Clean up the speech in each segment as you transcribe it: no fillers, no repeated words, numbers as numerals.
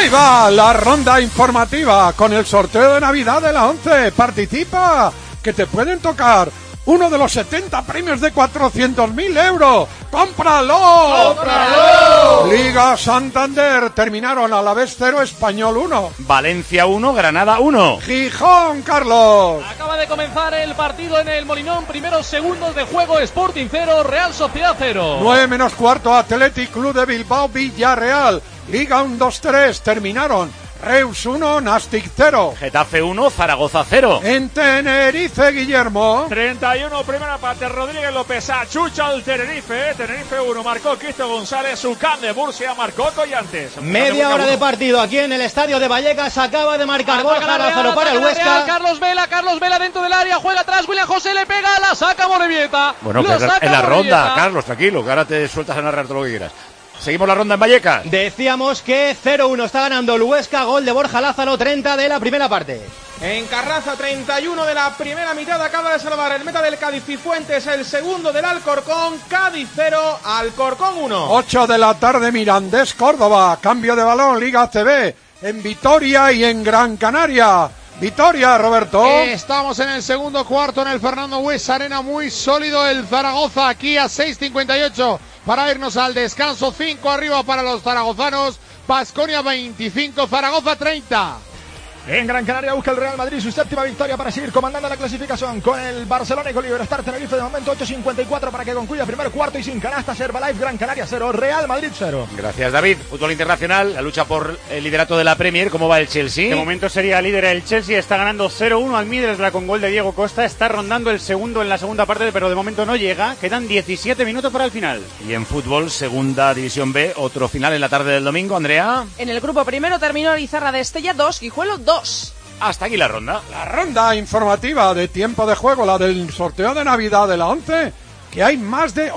Ahí va la ronda informativa con el sorteo de Navidad de la 11. Participa, que te pueden tocar uno de los 70 premios de 400.000 euros. ¡Cómpralo! ¡Cómpralo! Liga Santander, terminaron Alavés 0, Español 1. Valencia 1, Granada 1. Gijón, Carlos. Acaba de comenzar el partido en el Molinón. Primeros segundos de juego, Sporting 0, Real Sociedad 0. 9 menos cuarto, Athletic Club de Bilbao, Villarreal. Liga 1-2-3, terminaron Reus 1, Nastic 0. Getafe 1, Zaragoza 0. En Tenerife, Guillermo. 31, primera parte, Rodríguez López achucha al Tenerife. Tenerife 1, marcó Cristo González. Ucán de Murcia marcó Collantes. Media hora de partido aquí en el estadio de Vallecas. Acaba de marcar Borja Lázaro para el Huesca. Carlos Vela dentro del área, juega atrás, William José le pega, la saca Morevieta. Bueno, que en la ronda, Carlos, tranquilo, que ahora te sueltas a narrar todo lo que quieras. Seguimos la ronda en Vallecas. Decíamos que 0-1 está ganando el Huesca, gol de Borja Lázaro, 30 de la primera parte. En Carraza, 31 de la primera mitad, acaba de salvar el meta del Cádiz Cifuentes, el segundo del Alcorcón. Cádiz 0, Alcorcón 1. 8 de la tarde, Mirandés, Córdoba. Cambio de balón, Liga ACB. En Vitoria y en Gran Canaria. Vitoria, Roberto. Estamos en el segundo cuarto en el Fernando Buesa Arena, muy sólido el Zaragoza aquí a 6:58 para irnos al descanso. 5 arriba para los zaragozanos. Baskonia 25, Zaragoza 30. En Gran Canaria busca el Real Madrid su séptima victoria para seguir comandando la clasificación con el Barcelona y con Libertad Tenerife. De momento 8:54 para que concluya primer cuarto y sin canastas. Herbalife, Gran Canaria 0, Real Madrid 0. Gracias, David. Fútbol internacional, la lucha por el liderato de la Premier. ¿Cómo va el Chelsea? De momento sería líder el Chelsea, está ganando 0-1 al Middlesbrough con gol de Diego Costa. Está rondando el segundo en la segunda parte, pero de momento no llega. Quedan 17 minutos para el final. Y en fútbol, segunda división B, otro final en la tarde del domingo, Andrea. En el grupo primero terminó Izarra de Estella 2, Guijuelo 2. Hasta aquí la ronda. La ronda informativa de tiempo de juego, la del sorteo de Navidad de la 11, que hay más de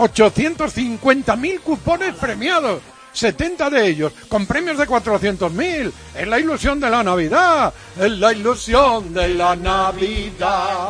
850.000 cupones premiados. 70 de ellos con premios de 400.000. Es la ilusión de la Navidad. Es la ilusión de la Navidad.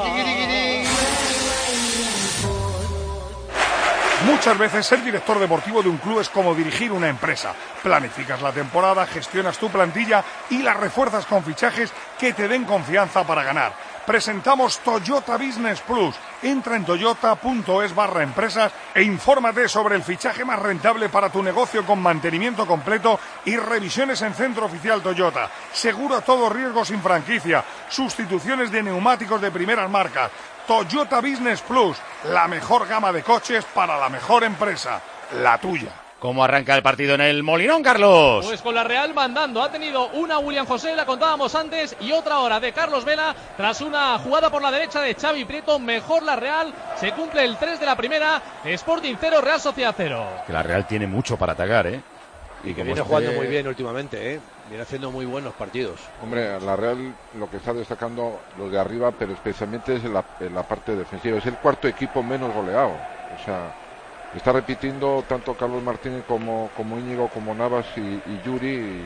Muchas veces ser director deportivo de un club es como dirigir una empresa. Planificas la temporada, gestionas tu plantilla y la refuerzas con fichajes que te den confianza para ganar. Presentamos Toyota Business Plus. Entra en toyota.es/empresas e infórmate sobre el fichaje más rentable para tu negocio con mantenimiento completo y revisiones en Centro Oficial Toyota. Seguro a todo riesgo sin franquicia. Sustituciones de neumáticos de primeras marcas. Toyota Business Plus, la mejor gama de coches para la mejor empresa, la tuya. ¿Cómo arranca el partido en el Molinón, Carlos? Pues con la Real mandando. Ha tenido una William José, la contábamos antes, y otra hora de Carlos Vela. Tras una jugada por la derecha de Xavi Prieto, mejor la Real. Se cumple el 3 de la primera. Sporting 0, Real Sociedad 0. Que la Real tiene mucho para atacar, ¿eh? Y que viene jugando muy bien últimamente, ¿eh? Viene haciendo muy buenos partidos. Hombre, la Real lo que está destacando los de arriba, pero especialmente es en la parte defensiva. Es el cuarto equipo menos goleado. O sea, está repitiendo tanto Carlos Martínez como Íñigo, como Navas y Yuri.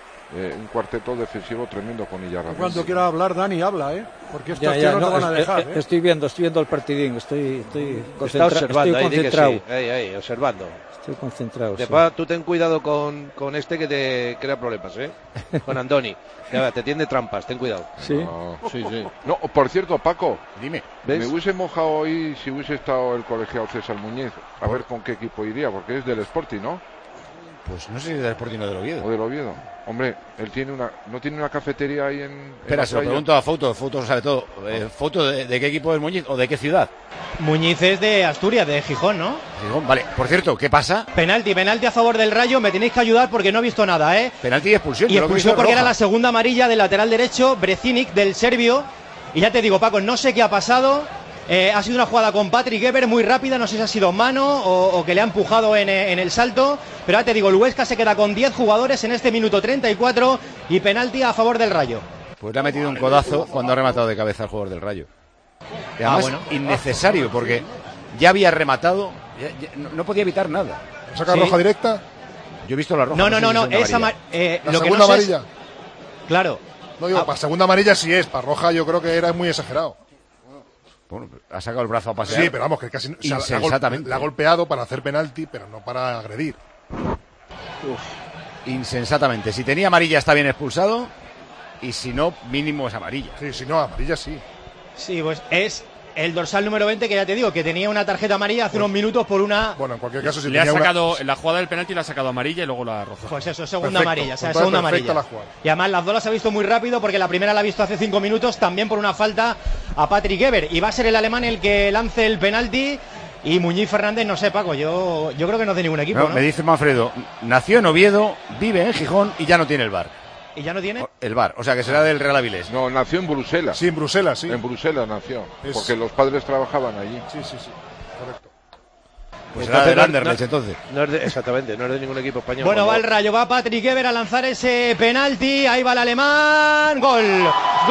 Un cuarteto defensivo tremendo con Illarramendi. Cuando quiera hablar, Dani, habla, porque estos tíos no te van a dejar. Estoy viendo el partidín, estoy concentrado. Está observando, estoy concentrado. Ahí, observando. Estoy concentrado. Después, tú ten cuidado con este que te crea problemas, con Andoni. Te tiende trampas, ten cuidado. Sí. No, sí. No, por cierto, Paco, dime. ¿ves? Me hubiese mojado hoy si hubiese estado el colegiado César Muñiz. A ver con qué equipo iría, porque es del Sporting, ¿no? Pues no sé si es del Sporting o del Oviedo. O del Oviedo. Hombre, él no tiene una cafetería ahí en... Espera, se lo pregunto a Foto sabe todo. ¿Foto de qué equipo es Muñiz o de qué ciudad? Muñiz es de Asturias, de Gijón, ¿no? Gijón, vale. Por cierto, ¿qué pasa? Penalti a favor del Rayo, me tenéis que ayudar porque no he visto nada, Penalti y expulsión. Y expulsión porque era la segunda amarilla del lateral derecho, Brecinic, del serbio. Y ya te digo, Paco, no sé qué ha pasado. Ha sido una jugada con Patrick Eber muy rápida, no sé si ha sido mano o que le ha empujado en el salto, pero ya te digo, el Huesca se queda con 10 jugadores en este minuto 34 y penalti a favor del Rayo. Pues le ha metido un codazo cuando ha rematado de cabeza al jugador del Rayo. Y además, innecesario, porque ya había rematado, no podía evitar nada. ¿Saca roja directa? Yo he visto la roja. No, esa la segunda amarilla. Claro. No digo, para segunda amarilla sí es, para roja yo creo que era muy exagerado. Bueno, ha sacado el brazo a pasear. Sí, pero vamos, que casi insensatamente. la ha golpeado para hacer penalti, pero no para agredir. insensatamente. Si tenía amarilla está bien expulsado y si no, mínimo es amarilla. Sí, si no, amarilla sí. Sí, pues es el dorsal número 20 que ya te digo, que tenía una tarjeta amarilla hace unos minutos por una... Bueno, en cualquier caso, si le ha sacado, en la jugada del penalti le ha sacado amarilla y luego la roja. Pues eso, segunda Perfecto, amarilla, o sea, segunda amarilla. Y además las dos las ha visto muy rápido porque la primera la ha visto hace 5 minutos también por una falta a Patrick Eber. Y va a ser el alemán el que lance el penalti. Y Muñiz Fernández, no sé, Paco, yo creo que no es de ningún equipo, ¿no? Me dice Manfredo, nació en Oviedo, vive en Gijón y ya no tiene el VAR. ¿Y ya no tiene? El VAR, o sea que será del Real Avilés. No, nació en Bruselas. Sí, en Bruselas, sí. En Bruselas nació, porque los padres trabajaban allí. Sí, correcto. Pues será del Anderlecht, entonces. No es exactamente, no es de ningún equipo español. Bueno, va el Rayo, va Patrick Eber a lanzar ese penalti, ahí va el alemán, gol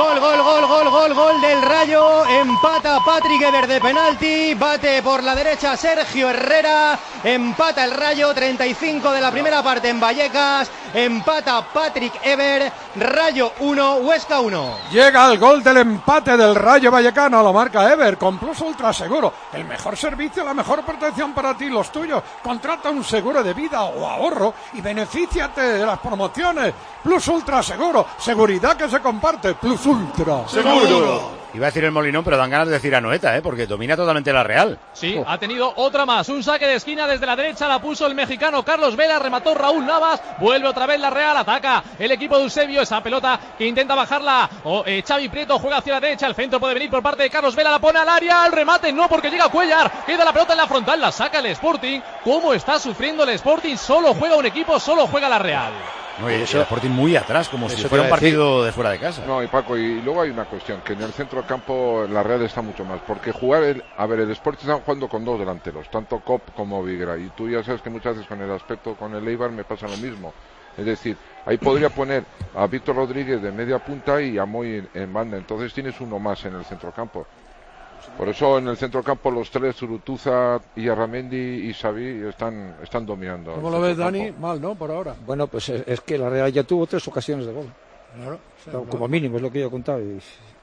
del Rayo, empata Patrick Eber de penalti, bate por la derecha Sergio Herrera, empata el Rayo, 35 de la primera parte en Vallecas, empata Patrick Eber, Rayo 1, Huesca 1. Llega el gol del empate del Rayo Vallecano, lo marca Eber, con Plus Ultra Seguro, el mejor servicio, la mejor protección para ti y los tuyos. Contrata un seguro de vida o ahorro y benefíciate de las promociones. Plus Ultra Seguro, seguridad que se comparte. Plus Ultra Seguro. Iba a decir el Molinón, pero dan ganas de decir Anoeta, porque domina totalmente la Real. Sí, ha tenido otra más, un saque de esquina desde la derecha, la puso el mexicano Carlos Vela, remató Raúl Navas, vuelve otra vez la Real, ataca el equipo de Eusebio, esa pelota que intenta bajarla, Xavi Prieto juega hacia la derecha, el centro puede venir por parte de Carlos Vela, la pone al área, el remate no porque llega Cuellar, queda la pelota en la frontal, la saca el Sporting. ¿Cómo está sufriendo el Sporting? Solo juega un equipo, solo juega la Real. No, y el Sporting muy atrás, como si fuera un partido de fuera de casa. No, y Paco, y luego hay una cuestión, que en el centro del campo la Real está mucho más, porque el Sporting está jugando con dos delanteros, tanto Cop como Vigra, y tú ya sabes que muchas veces con el aspecto, con el Eibar me pasa lo mismo. Es decir, ahí podría poner a Víctor Rodríguez de media punta y a Moy en banda, entonces tienes uno más en el centro del campo. Por eso en el centro del campo los tres, Zurutuza, Arramendi y Xavi, están dominando. ¿Cómo lo ves, Dani? Mal, ¿no? Por ahora. Bueno, pues es que la Real ya tuvo 3 ocasiones de gol. Claro. Como mínimo, es lo que yo he contado. Y...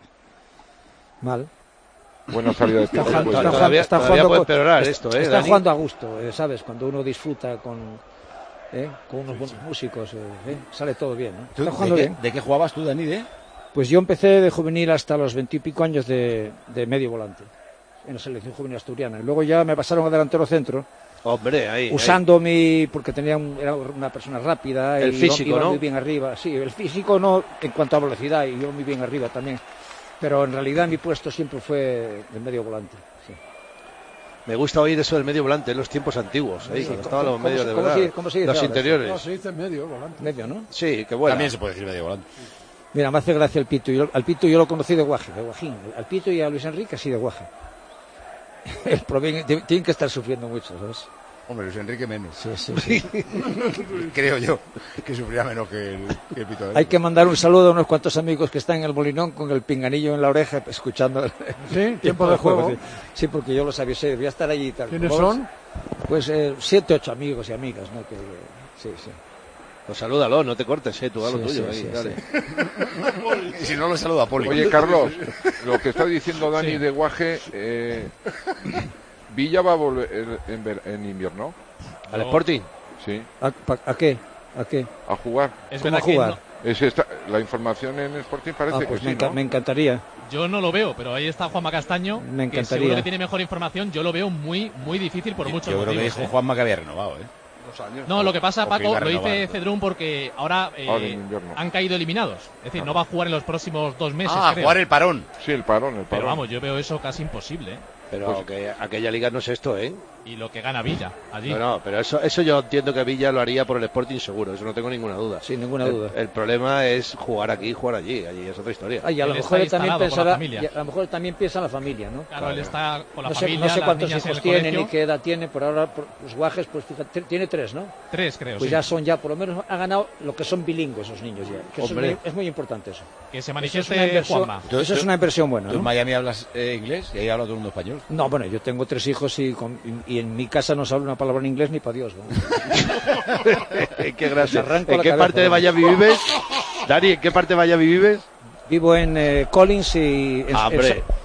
mal. Buena salida de tiempo. Está jugando a gusto, ¿sabes? Cuando uno disfruta con unos buenos músicos, sale todo bien, ¿no? Está jugando bien. ¿De qué jugabas tú, Dani? Pues yo empecé de juvenil hasta los 20 y pico años de medio volante en la selección juvenil asturiana. Y luego ya me pasaron a delantero centro. Hombre, ahí. Usando porque era una persona rápida. El físico, iba ¿no? Muy bien arriba. Sí, el físico no en cuanto a velocidad, y yo muy bien arriba también. Pero en realidad mi puesto siempre fue de medio volante. Sí. Me gusta oír eso del medio volante en los tiempos antiguos, cuando estaban los medios de verdad. ¿Cómo se dice los ahora? interiores. No, se dice medio volante. Medio, ¿no? Sí, que bueno. También se puede decir medio volante. Mira, me hace gracia el Pito. Al Pito yo lo conocí de Guajín. Al Pito y a Luis Enrique así de Guaje. Tienen que estar sufriendo mucho, ¿sabes? Hombre, Luis Enrique menos. Sí. Creo yo que sufría menos que el Pito. Hay que mandar un saludo a unos cuantos amigos que están en el Molinón con el pinganillo en la oreja escuchando ¿Sí? Tiempo de juego. Sí, porque yo los avisé, voy a estar allí y tal. ¿Quiénes son? Pues 7, 8 amigos y amigas, ¿no? Sí. Pues salúdalo, no te cortes, tú a lo tuyo. Sí. Y si no, lo saluda a Poli. Oye, Carlos, lo que está diciendo Dani de Guaje, Villa va a volver en invierno. ¿Al Sporting? Sí. ¿A qué? A jugar. ¿Cómo a jugar? La información en Sporting parece pues que sí, ¿no? Me encantaría. Yo no lo veo, pero ahí está Juanma Castaño, Me encantaría. que seguro que tiene mejor información. Yo lo veo muy, muy difícil por muchos motivos. Yo creo que dijo Juanma que había renovado, No, lo que pasa, Paco, lo dice Cedrún porque ahora han caído eliminados. Es decir, no va a jugar en los próximos 2 meses. Creo. Jugar el parón. Sí, el parón. Pero vamos, yo veo eso casi imposible. Pero que aquella liga no es esto, Y lo que gana Villa allí. No, pero eso yo entiendo que Villa lo haría por el Sporting seguro, eso no tengo ninguna duda. Sin ninguna duda. El problema es jugar aquí y jugar allí es otra historia. Y a lo mejor también piensa en la familia, ¿no? Claro, él está con la familia. No sé cuántos hijos tiene ni qué edad tiene, por ahora los Guajes, pues fíjate, tiene 3, ¿no? 3, creo, pues ya por lo menos ha ganado lo que son bilingües esos niños ya. Que es muy importante eso. Que se manifieste Juanma. Eso es una inversión buena, ¿Tú en ¿no? Miami hablas inglés y ahí habla todo el mundo español? No, bueno, yo tengo 3 hijos y en mi casa no se habla una palabra en inglés ni para Dios, ¿no? Qué gracia. ¿En qué parte de Miami vives? Dani, ¿en qué parte de Miami vives? Vivo en Collins y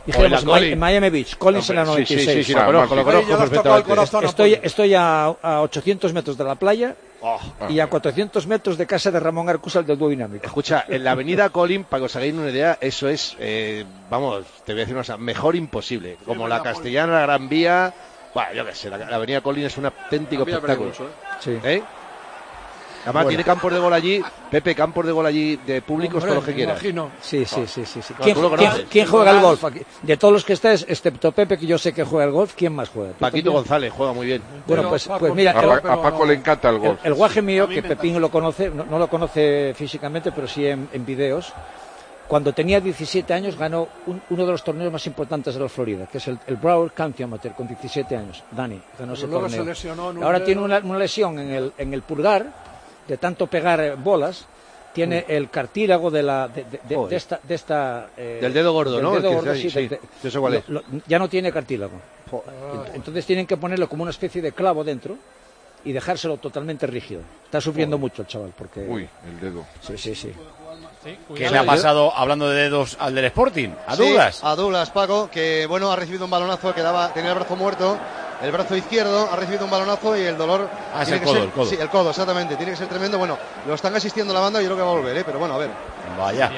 Dijéramos, en Miami Beach, Collins en la 96. Sí, lo conozco perfectamente. Estoy a 800 metros de la playa y a 400 metros de casa de Ramón Arcusal del dúo dinámico. Escucha, en la avenida Collins, para que os hagáis una idea, eso es, vamos, te voy a decir una cosa, mejor imposible. Como la Castellana, la Gran Vía, bueno, yo qué sé, la avenida Collins es un auténtico espectáculo. Sí. Además tiene campos de gol allí, Pepe, campos de gol allí de públicos, todo lo que quieras. Sí. ¿Quién juega al golf aquí? De todos los que estáis, excepto Pepe, que yo sé que juega al golf, ¿quién más juega? Paquito González juega muy bien. Bueno, pues mira, a Paco le encanta el golf. El guaje mío, que Pepín lo conoce, no lo conoce físicamente, pero sí en videos. Cuando tenía 17 años ganó uno de los torneos más importantes de la Florida, que es el Broward County Amateur, con 17 años. Dani ganó ese torneo. Ahora tiene una lesión en el pulgar, de tanto pegar bolas, tiene el cartílago de esta del dedo gordo, ¿no? Dedo gordo, sí, yo sé cuál es. Ya no tiene cartílago. Entonces tienen que ponerle como una especie de clavo dentro y dejárselo totalmente rígido. Está sufriendo mucho el chaval porque... Uy, el dedo. Sí. ¿Qué le ha pasado, hablando de dedos, al del Sporting? ¿A Douglas? A Douglas, Paco, que bueno, ha recibido un balonazo que tenía el brazo muerto, el brazo izquierdo, ha recibido un balonazo y el dolor... Es el codo, el codo. Sí, el codo, exactamente, tiene que ser tremendo. Bueno, lo están asistiendo la banda y yo creo que va a volver, pero bueno, a ver. Vaya.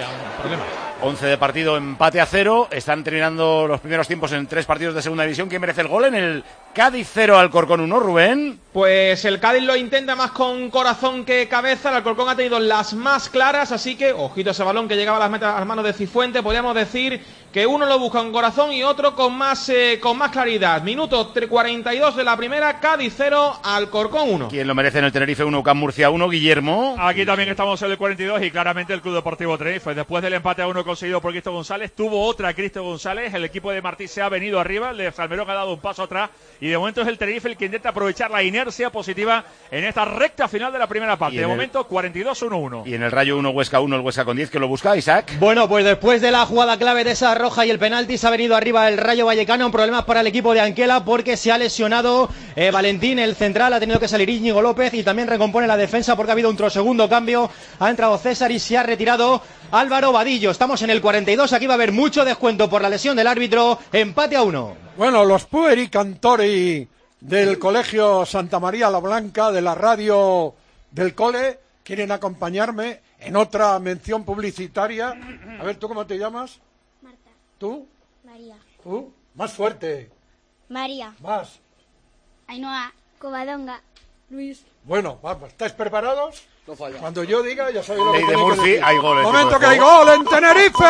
11 de partido, empate a 0. Están terminando los primeros tiempos en 3 partidos de segunda división. ¿Quién merece el gol? En el Cádiz 0, Alcorcón 1, Rubén. Pues el Cádiz lo intenta más con corazón que cabeza. El Alcorcón ha tenido las más claras, así que ojito ese balón que llegaba a las manos de Cifuentes. Podríamos decir que uno lo busca con corazón y otro con más claridad. Minuto 42 de la primera, Cádiz 0, Alcorcón 1. ¿Quién lo merece en el Tenerife 1, UCAM Murcia 1, Guillermo? Aquí también estamos en el 42 y claramente el Club Deportivo Tenerife. Después del empate a 1 conseguido por Cristo González, tuvo otra Cristo González. El equipo de Martí se ha venido arriba, el de Salmerón ha dado un paso atrás y de momento es el Tenerife el que intenta aprovechar la inercia positiva en esta recta final de la primera parte. De momento 42-1-1. Y en el Rayo 1, Huesca 1, el Huesca con 10, que lo busca Isaac. Bueno, pues después de la jugada clave de esa roja y el penalti, se ha venido arriba el Rayo Vallecano. Problemas para el equipo de Anquela porque se ha lesionado Valentín, el central, ha tenido que salir Íñigo López y también recompone la defensa porque ha habido un segundo cambio. Ha entrado César y se ha retirado Álvaro Vadillo. Estamos en el 42, aquí va a haber mucho descuento por la lesión del árbitro. Empate a 1. Bueno, los pueri cantori del Colegio Santa María la Blanca, de la radio del cole, quieren acompañarme en otra mención publicitaria. A ver, ¿tú cómo te llamas? Marta. ¿Tú? María. ¿Tú? Más fuerte. María. Más. Ainhoa. Covadonga. Luis. Bueno, vamos, ¿estáis preparados? No falla. Cuando yo diga, ya sabéis lo que Ley de tenéis que Murphy, decir. hay goles. ¡Momento que hay gol en Tenerife!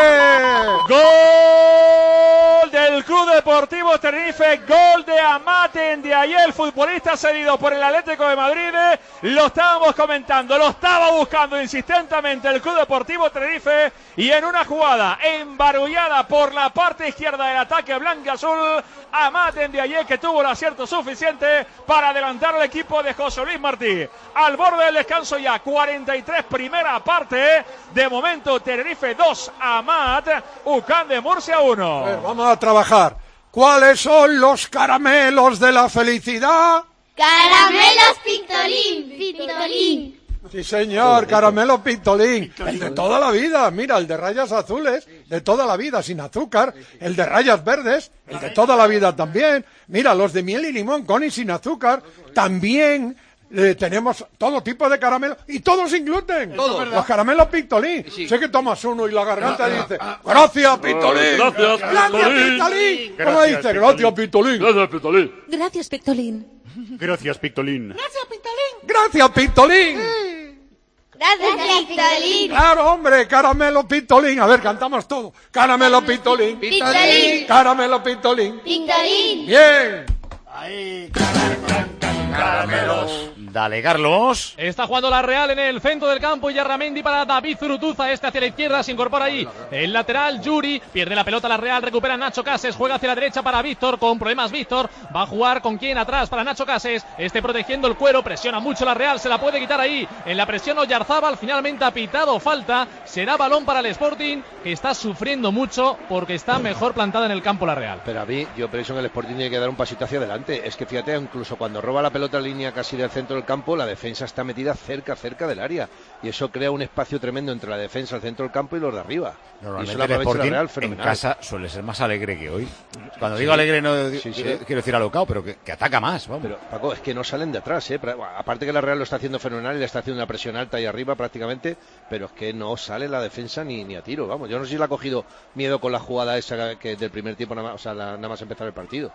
¡Gol del Club Deportivo Tenerife! ¡Gol de Amaten de ayer! Futbolista cedido por el Atlético de Madrid. Lo estábamos comentando, lo estaba buscando insistentemente el Club Deportivo Tenerife. Y en una jugada embarullada por la parte izquierda del ataque blanco-azul, Amaten de ayer, que tuvo el acierto suficiente para adelantar al equipo de José Luis Martí. Al borde del descanso ya, 43 primera parte. De momento Tenerife 2, Amat, UCAM de Murcia 1. A ver, vamos a trabajar. ¿Cuáles son los caramelos de la felicidad? Caramelos Pictolín. Pictolín. Sí, señor, caramelo Pictolín. El de toda la vida, mira, el de rayas azules, de toda la vida, sin azúcar. El de rayas verdes, el de toda la vida también. Mira, los de miel y limón con y sin azúcar, también. Tenemos todo tipo de caramelos y todos sin gluten. Todos. Los caramelos Pictolín. Sí. Sé que tomas uno y la garganta dice: ¡Gracias, Pictolín! ¡Gracias, Pictolín! ¿Cómo dice? ¡Gracias, Pictolín! ¡Gracias, Pictolín! Gracias, Pictolín. Gracias, Pictolín. Gracias, Pictolín. ¡Gracias, Pictolín! Gracias, Pictolín. Claro, hombre, caramelo Pictolín. A ver, cantamos todo. Caramelo Pictolín. Pictolín. Caramelo Pictolín. Pictolín. Bien. Ahí, caramelos. Dale, Carlos. Está jugando la Real en el centro del campo y Yarramendi para David Zurutuza. Este hacia la izquierda, se incorpora ahí el lateral Yuri. Pierde la pelota la Real, recupera Nacho Cases. Juega hacia la derecha para Víctor, con problemas Víctor. Va a jugar con quién atrás para Nacho Cases. Este protegiendo el cuero, presiona mucho la Real. Se la puede quitar ahí. En la presión Oyarzábal, finalmente ha pitado falta. Será balón para el Sporting, que está sufriendo mucho porque está mejor plantada en el campo la Real. Pero a mí, yo pienso que el Sporting tiene que dar un pasito hacia adelante. Es que fíjate, incluso cuando roba la pelota en línea casi del centro del del campo, la defensa está metida cerca del área. Y eso crea un espacio tremendo entre la defensa, el centro del campo y los de arriba. Normalmente el Sporting en casa suele ser más alegre que hoy. Cuando digo alegre no quiero decir alocado, pero que ataca más. Vamos. Pero, Paco, es que no salen de atrás, ¿eh? Aparte que la Real lo está haciendo fenomenal y le está haciendo una presión alta ahí arriba prácticamente, pero es que no sale la defensa ni a tiro. Vamos, yo no sé si le ha cogido miedo con la jugada esa que del primer tiempo, nada más empezar el partido.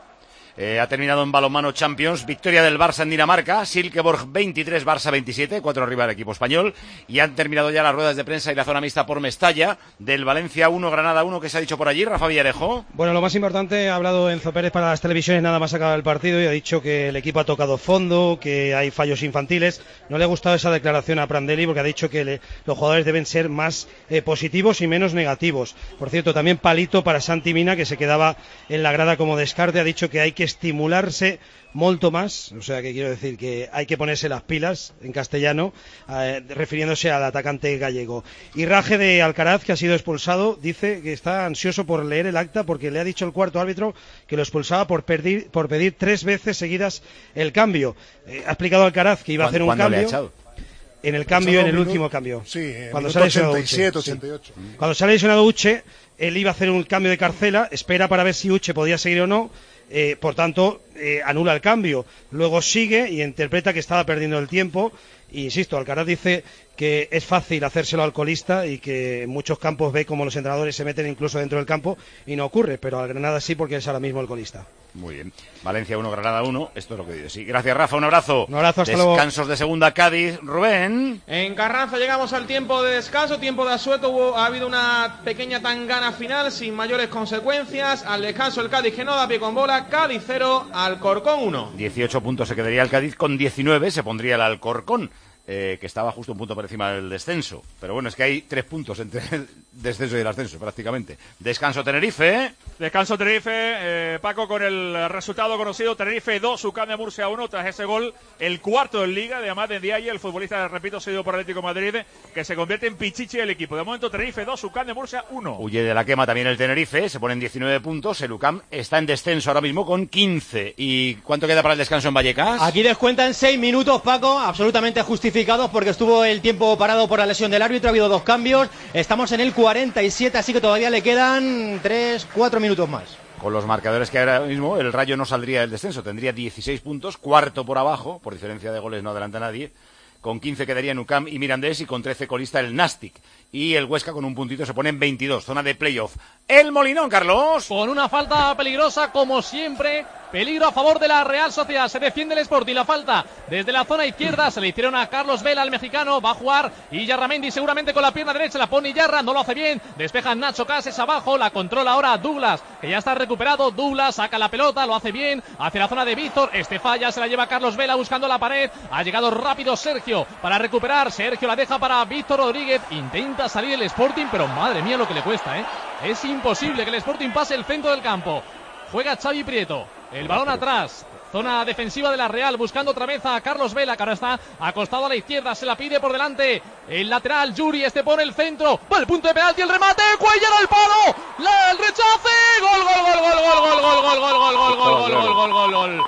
Ha terminado en balonmano Champions, victoria del Barça en Dinamarca, Silkeborg 23, Barça 27, 4 arriba del equipo español, y han terminado ya las ruedas de prensa y la zona mixta por Mestalla, del Valencia 1, Granada 1, que se ha dicho por allí, Rafa Villarejo. Bueno, lo más importante, ha hablado Enzo Pérez para las televisiones nada más acabado el partido y ha dicho que el equipo ha tocado fondo, que hay fallos infantiles. No le ha gustado esa declaración a Prandelli porque ha dicho que los jugadores deben ser más positivos y menos negativos. Por cierto, también palito para Santi Mina, que se quedaba en la grada como descarte, ha dicho que hay que estimularse molto más, o sea que quiero decir que hay que ponerse las pilas en castellano, refiriéndose al atacante gallego. Y Raje de Alcaraz, que ha sido expulsado, dice que está ansioso por leer el acta porque le ha dicho el cuarto árbitro que lo expulsaba por pedir 3 veces seguidas el cambio. Ha explicado Alcaraz que iba a hacer un cambio. Le ha echado? En el cambio, en el último cambio. Sí, cuando sale 87, 88. Sí. Cuando sale lesionado Uche, él iba a hacer un cambio de Carcela, espera para ver si Uche podía seguir o no. Por tanto, anula el cambio. Luego sigue y interpreta que estaba perdiendo el tiempo. Y, insisto, Alcaraz dice que es fácil hacérselo al colista y que en muchos campos ve como los entrenadores se meten incluso dentro del campo y no ocurre, pero al Granada sí porque es ahora mismo el colista. Muy bien. Valencia 1, Granada 1. Esto es lo que dice. Sí, gracias, Rafa. Un abrazo. Un abrazo, hasta luego. Descansos de segunda, Cádiz. Rubén. En Carranza llegamos al tiempo de descanso, tiempo de asueto. Ha habido una pequeña tangana final sin mayores consecuencias. Al descanso el Cádiz que no da pie con bola. Cádiz 0, Alcorcón 1. 18 puntos se quedaría el Cádiz, con 19 se pondría el Alcorcón. Que estaba justo un punto por encima del descenso. Pero bueno, es que hay 3 puntos entre el descenso y el ascenso, prácticamente. Descanso Tenerife. Descanso Tenerife, Paco, con el resultado conocido. Tenerife 2, UCAM de Murcia 1, tras ese gol, el cuarto en Liga de Amat Ndiaye, el futbolista, repito, cedido por Atlético de Madrid, que se convierte en pichichi del equipo. De momento, Tenerife 2, UCAM de Murcia 1. Huye de la quema también el Tenerife, se ponen 19 puntos. El UCAM está en descenso ahora mismo con 15. ¿Y cuánto queda para el descanso en Vallecas? Aquí descuentan 6 minutos, Paco, absolutamente justificados porque estuvo el tiempo parado por la lesión del árbitro. Ha habido 2 cambios. Estamos en el 47, así que todavía le quedan 3-4 minutos más. Con los marcadores que ahora mismo, el Rayo no saldría del descenso. Tendría 16 puntos, cuarto por abajo. Por diferencia de goles no adelanta nadie. Con 15 quedarían UCAM y Mirandés, y con 13 colista el Nastic. Y el Huesca con un puntito se pone en 22, zona de playoff. El Molinón, Carlos. Con una falta peligrosa, como siempre. Peligro a favor de la Real Sociedad. Se defiende el Sporting. La falta desde la zona izquierda. Se le hicieron a Carlos Vela, el mexicano. Va a jugar Iyarramendi seguramente con la pierna derecha. La pone Iyarra. No lo hace bien. Despeja Nacho Cases abajo. La controla ahora Douglas, que ya está recuperado. Douglas saca la pelota. Lo hace bien. Hacia la zona de Víctor. Este falla. Se la lleva Carlos Vela buscando la pared. Ha llegado rápido Sergio para recuperar. Sergio la deja para Víctor Rodríguez. Intenta salir el Sporting, pero madre mía lo que le cuesta, ¿eh? Es imposible que el Sporting pase el centro del campo. Juega Xavi Prieto. El balón atrás. Zona defensiva de la Real, buscando otra vez a Carlos Vela, que ahora está acostado a la izquierda, se la pide por delante el lateral Yuri, pone el centro, va el punto de penalti, el remate, Cuellar al palo, el rechace, gol, gol, gol, gol, gol, gol, gol, gol, gol, gol, gol, gol, gol, gol, gol, gol, gol.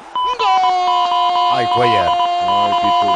Ay, Cuellar. Ay, Pitu.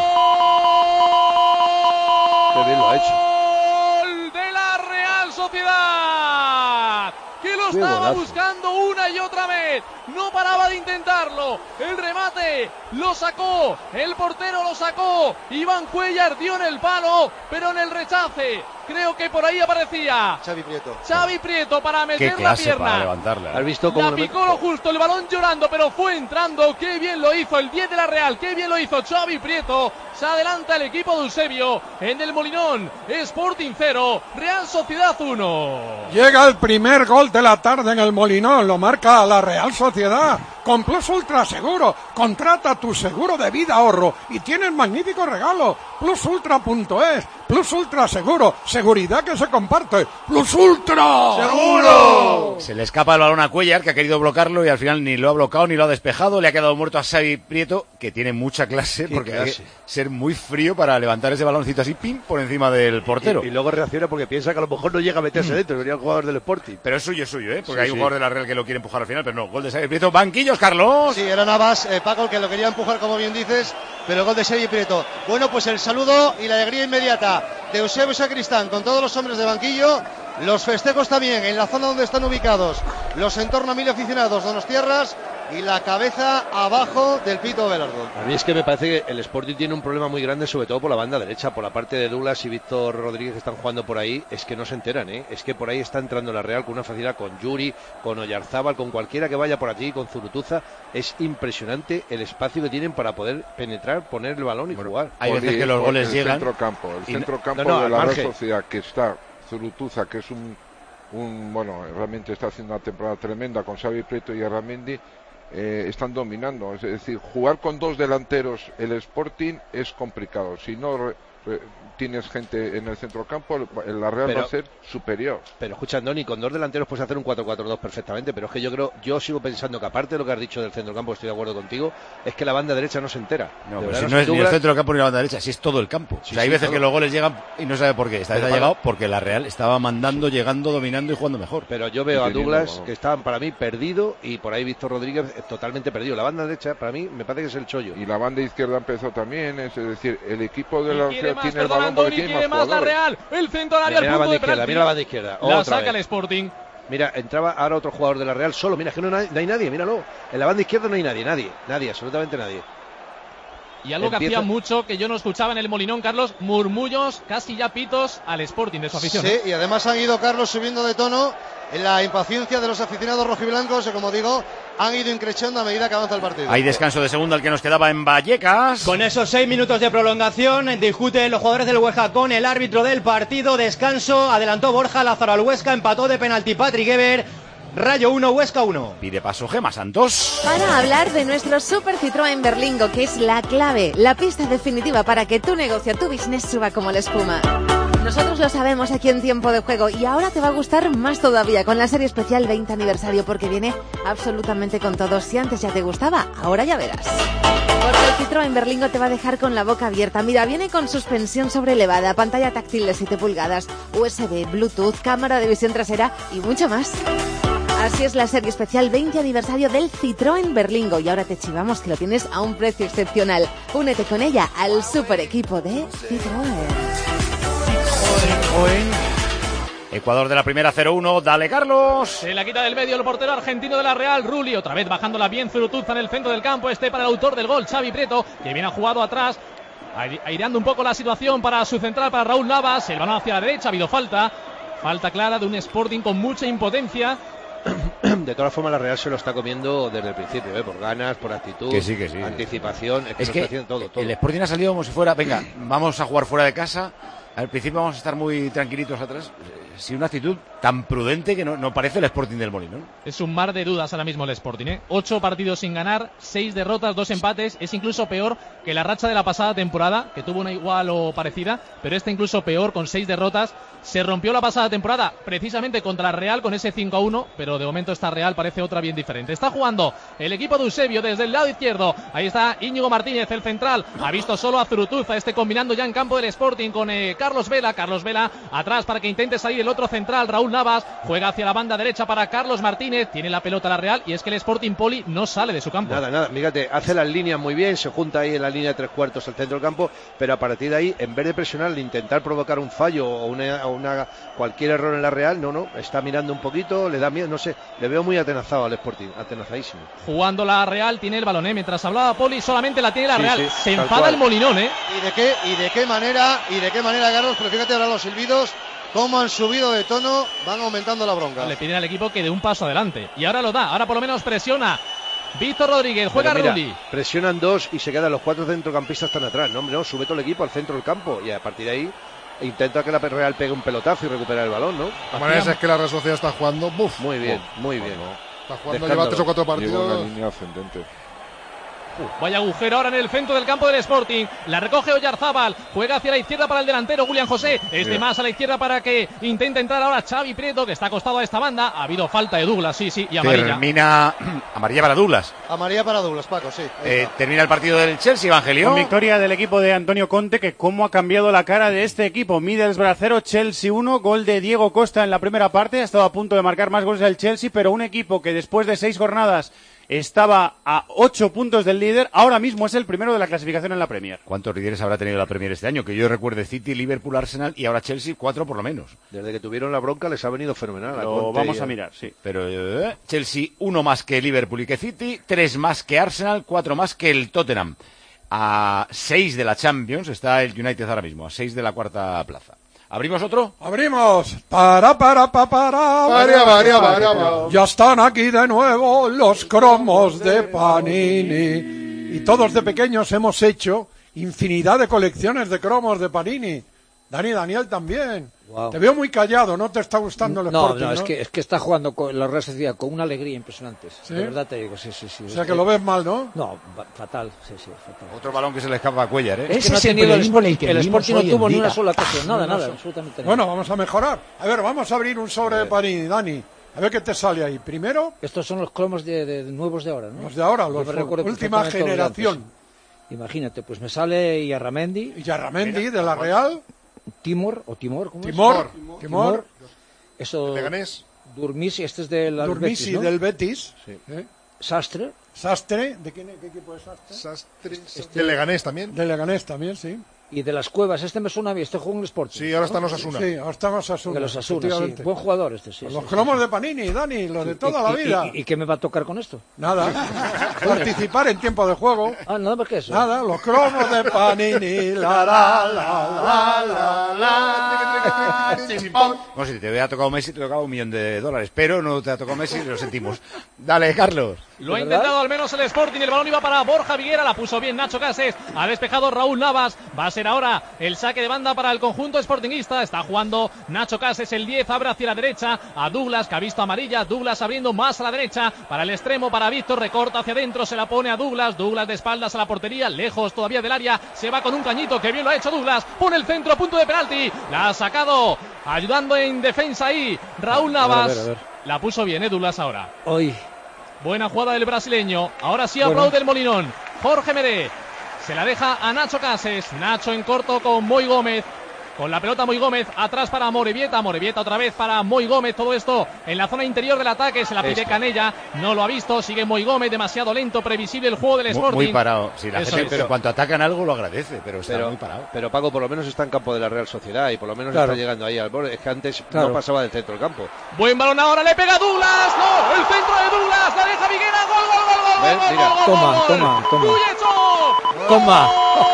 Qué bien lo ha hecho. Gol de la Real Sociedad, que lo estaba buscando una y otra vez, no paraba de intentarlo, el remate lo sacó, el portero lo sacó, Iván Cuellar dio en el palo, pero en el rechace, creo que por ahí aparecía Xavi Prieto para meter la pierna. Para levantarla. ¿Has visto cómo la picó lo justo, el balón llorando, pero fue entrando. Qué bien lo hizo el 10 de la Real, qué bien lo hizo Xavi Prieto. Se adelanta el equipo de Eusebio en el Molinón. Sporting 0, Real Sociedad 1. Llega el primer gol de la tarde en el Molinón, lo marca la Real Sociedad. Con Plus Ultra Seguro, contrata tu seguro de vida ahorro y tienes magnífico regalo. Plusultra.es. Plus Ultra seguro, seguridad que se comparte. Plus Ultra. ¡Seguro! Se le escapa el balón a Cuellar, que ha querido bloquearlo y al final ni lo ha bloqueado ni lo ha despejado. Le ha quedado muerto a Xavi Prieto, que tiene mucha clase, porque hay que ser muy frío para levantar ese baloncito así, pim, por encima del portero. Y luego reacciona porque piensa que a lo mejor no llega a meterse dentro, venía el jugador del Sporting. Pero es suyo, porque hay un jugador de la Real que lo quiere empujar al final, pero no, gol de Xavi Prieto. Banquillos, Carlos. Sí, era Navas, Paco, el que lo quería empujar, como bien dices, pero el gol de Xavi Prieto. Bueno, pues el saludo y la alegría inmediata de Eusebio Sacristán con todos los hombres de banquillo. Los festejos también en la zona donde están ubicados los en torno a 1000 aficionados donostiarras y la cabeza abajo del Pito Velardo. A mí es que me parece que el Sporting tiene un problema muy grande, sobre todo por la banda derecha, por la parte de Douglas y Víctor Rodríguez que están jugando por ahí. Es que no se enteran, es que por ahí está entrando la Real con una facilidad, con Yuri, con Oyarzábal, con cualquiera que vaya por aquí, con Zurutuza. Es impresionante el espacio que tienen para poder penetrar, poner el balón y jugar. Hay veces que los goles llegan. El centrocampo de la Real Sociedad, que está Zurutuza, que es bueno, realmente está haciendo una temporada tremenda con Xavi Prieto y Arramendi, están dominando. Es decir, jugar con dos delanteros el Sporting es complicado. Si no tienes gente en el centrocampo, la Real va a ser superior. Pero escucha, Andoni, con dos delanteros puedes hacer un 4-4-2 perfectamente, pero es que yo sigo pensando que aparte de lo que has dicho del centrocampo, estoy de acuerdo contigo, es que la banda derecha no se entera. No, pero si no es ni el centrocampo ni la banda derecha, si es todo el campo. Sí, o sea, hay veces todo. que los goles llegan y no sabe por qué. Esta vez ha llegado porque la Real estaba mandando, llegando, dominando y jugando mejor. Pero yo veo a Douglas que está para mí perdido y por ahí Víctor Rodríguez totalmente perdido. La banda derecha para mí me parece que es el chollo. Y la banda izquierda empezó también, es decir, el equipo de la Real tiene el balón porque tiene más la Real, el centro del área, mira, al punto de penalti. Mira la banda izquierda. La saca el Sporting. Mira, entraba ahora otro jugador de la Real solo. Mira, es que no hay nadie, míralo. En la banda izquierda no hay nadie, absolutamente nadie. Y algo que hacía mucho que yo no escuchaba en el Molinón, Carlos, murmullos, casi ya pitos al Sporting de su afición. Sí, y además han ido, Carlos, subiendo de tono en la impaciencia de los aficionados rojiblancos, que como digo, han ido increciendo a medida que avanza el partido. Hay descanso de segundo al que nos quedaba en Vallecas. Con esos 6 minutos de prolongación, discuten los jugadores del Huesca con el árbitro del partido. Descanso, adelantó Borja Lázaro al Huesca, empató de penalti Patrick Eber. Rayo 1, Huesca 1. Pide paso Gemma Santos. Para hablar de nuestro Super Citroën Berlingo, que es la clave, la pista definitiva para que tu negocio, tu business suba como la espuma. Nosotros lo sabemos aquí en Tiempo de Juego y ahora te va a gustar más todavía con la serie especial 20 aniversario porque viene absolutamente con todo. Si antes ya te gustaba, ahora ya verás. Porque el Citroën Berlingo te va a dejar con la boca abierta. Mira, viene con suspensión sobrelevada, pantalla táctil de 7 pulgadas, USB, Bluetooth, cámara de visión trasera y mucho más. Así es la serie especial 20 aniversario del Citroën Berlingo y ahora te chivamos que lo tienes a un precio excepcional. Únete con ella al super equipo de Citroën. Ecuador de la primera 0-1, dale Carlos. Se la quita del medio el portero argentino de la Real, Rulli, otra vez bajándola bien Zurutuza en el centro del campo, para el autor del gol, Xavi Prieto, que bien ha jugado atrás, aireando un poco la situación para su central, para Raúl Navas, el balón hacia la derecha, ha habido falta clara de un Sporting con mucha impotencia. De todas formas la Real se lo está comiendo desde el principio, por ganas, por actitud, que sí. anticipación, es que está haciendo todo. El Sporting ha salido como si fuera, venga, vamos a jugar fuera de casa. Al principio vamos a estar muy tranquilitos atrás. Sí, una actitud tan prudente que no parece el Sporting del Molinón. Es un mar de dudas ahora mismo el Sporting, 8 partidos sin ganar, 6 derrotas, 2 empates. Es incluso peor que la racha de la pasada temporada, que tuvo una igual o parecida, pero esta incluso peor con 6 derrotas. Se rompió la pasada temporada precisamente contra la Real con ese 5-1, pero de momento esta Real parece otra bien diferente. Está jugando el equipo de Eusebio desde el lado izquierdo. Ahí está Íñigo Martínez, el central. Ha visto solo a Zurutuza, combinando ya en campo del Sporting con Carlos Vela atrás para que intente salir el otro central, Raúl Navas, juega hacia la banda derecha para Carlos Martínez, tiene la pelota la Real y es que el Sporting Poli no sale de su campo. Nada, fíjate, hace las líneas muy bien, se junta ahí en la línea de 3/4 el centro del campo, pero a partir de ahí, en vez de presionar, de intentar provocar un fallo o cualquier error en la Real, no, está mirando un poquito, le da miedo, no sé, le veo muy atenazado al Sporting, atenazadísimo. Jugando la Real, tiene el balón, mientras hablaba Poli, solamente la tiene la Real, se enfada cual. El Molinón, ¿Y de qué manera, Carlos? Pero fíjate ahora los silbidos, cómo han subido de tono, van aumentando la bronca. Le piden al equipo que dé un paso adelante. Y ahora lo da, ahora por lo menos presiona. Víctor Rodríguez, juega Rulli. Presionan 2 y se quedan los 4 centrocampistas tan atrás. No, sube todo el equipo al centro del campo y a partir de ahí intenta que la Real pegue un pelotazo y recupere el balón, ¿no? La manera es que la Real Sociedad está jugando muy bien. Está jugando, lleva 3 o 4 partidos. Lleva una línea ascendente. Vaya agujero ahora en el centro del campo del Sporting. La recoge Oyarzábal. Juega hacia la izquierda para el delantero William José. Más a la izquierda para que intente entrar ahora Xavi Prieto, que está acostado a esta banda. Ha habido falta de Douglas, sí, y amarilla. Termina amarilla para Douglas. Amarilla para Douglas, Paco, sí. Termina el partido del Chelsea, Evangelio. Con victoria del equipo de Antonio Conte, que cómo ha cambiado la cara de este equipo. Middlesbrough 0, Chelsea 1, gol de Diego Costa en la primera parte. Ha estado a punto de marcar más goles el Chelsea, pero un equipo que después de 6 jornadas estaba a 8 puntos del líder, ahora mismo es el primero de la clasificación en la Premier. ¿Cuántos líderes habrá tenido la Premier este año? Que yo recuerde: City, Liverpool, Arsenal y ahora Chelsea, 4 por lo menos. Desde que tuvieron la bronca les ha venido fenomenal. Lo vamos a mirar, sí. Pero Chelsea 1 más que Liverpool y que City, 3 más que Arsenal, 4 más que el Tottenham. A 6 de la Champions está el United ahora mismo, a 6 de la cuarta plaza. ¿Abrimos otro? ¡Abrimos! ¡Para! Ya están aquí de nuevo los cromos de Panini. Y todos de pequeños hemos hecho infinidad de colecciones de cromos de Panini. Daniel también. Wow. Te veo muy callado, ¿no te está gustando el Sporting? No, es que está jugando con la Real Sociedad con una alegría impresionante. ¿Sí? De verdad te digo, sí. O sea que lo ves mal, ¿no? No, fatal, sí, fatal. Otro balón que se le escapa a Cuellar, ¿eh? Es que no ha tenido el Sporting no tuvo ni una sola ocasión, nada, absolutamente nada. Bueno, vamos a mejorar. A ver, vamos a abrir un sobre de Panini, Dani. A ver qué te sale ahí. Primero... Estos son los cromos de nuevos de ahora, ¿no? Los de ahora, los última generación. Imagínate, pues me sale Yarramendi de la Real... Timor, ¿cómo es? Timor. Eso. Leganés. Durmisi, este es del Betis, ¿no? Del Betis. Sí. Sastre, ¿de qué equipo es Sastre? Sastre, del Leganés también. Del Leganés también, sí. Y de las Cuevas, este me suena bien, este juega en el Sporting. Sí, ahora está en Osasuna. Sí, ahora está en Osasuna. De los Osasuna, sí. Buen jugador este, sí. Los cromos de Panini, Dani, los de toda la vida. ¿Y qué me va a tocar con esto? Nada. Participar en tiempo de juego. Nada más que eso. Nada, los cromos de Panini. No, si te hubiera tocado Messi, te tocaba $1 millón, pero no te ha tocado Messi, lo sentimos. Dale, Carlos. Lo ha intentado al menos el Sporting, el balón iba para Borja Viguera, la puso bien Nacho Cases, ha despejado Raúl Navas, va a ser ahora el saque de banda para el conjunto sportinguista, está jugando Nacho Cases, el 10, abre hacia la derecha a Douglas, que ha visto amarilla, Douglas abriendo más a la derecha, para el extremo, para Víctor, recorta hacia adentro, se la pone a Douglas de espaldas a la portería, lejos todavía del área, se va con un cañito, que bien lo ha hecho Douglas, pone el centro, punto de penalti, la ha sacado, ayudando en defensa ahí, Raúl Navas, a ver. La puso bien, Douglas ahora. Hoy. Buena jugada del brasileño. Ahora sí aplaude el Molinón. Jorge Meré. Se la deja a Nacho Cases. Nacho en corto con Moy Gómez. Con la pelota Moy Gómez. Atrás para Morevieta. Morevieta otra vez para Moy Gómez. Todo esto en la zona interior del ataque. Se la pide Canella. No lo ha visto. Sigue Moy Gómez. Demasiado lento. Previsible el juego del Sporting. Muy parado. Sí, la gente, pero cuando atacan algo lo agradece. Pero está muy parado. Pero Paco, por lo menos está en campo de la Real Sociedad. Y por lo menos está llegando ahí al borde. Es que antes no pasaba del centro del campo. Buen balón ahora. Le pega Douglas. No. El centro de Douglas. La deja Viguera. Gol. Toma.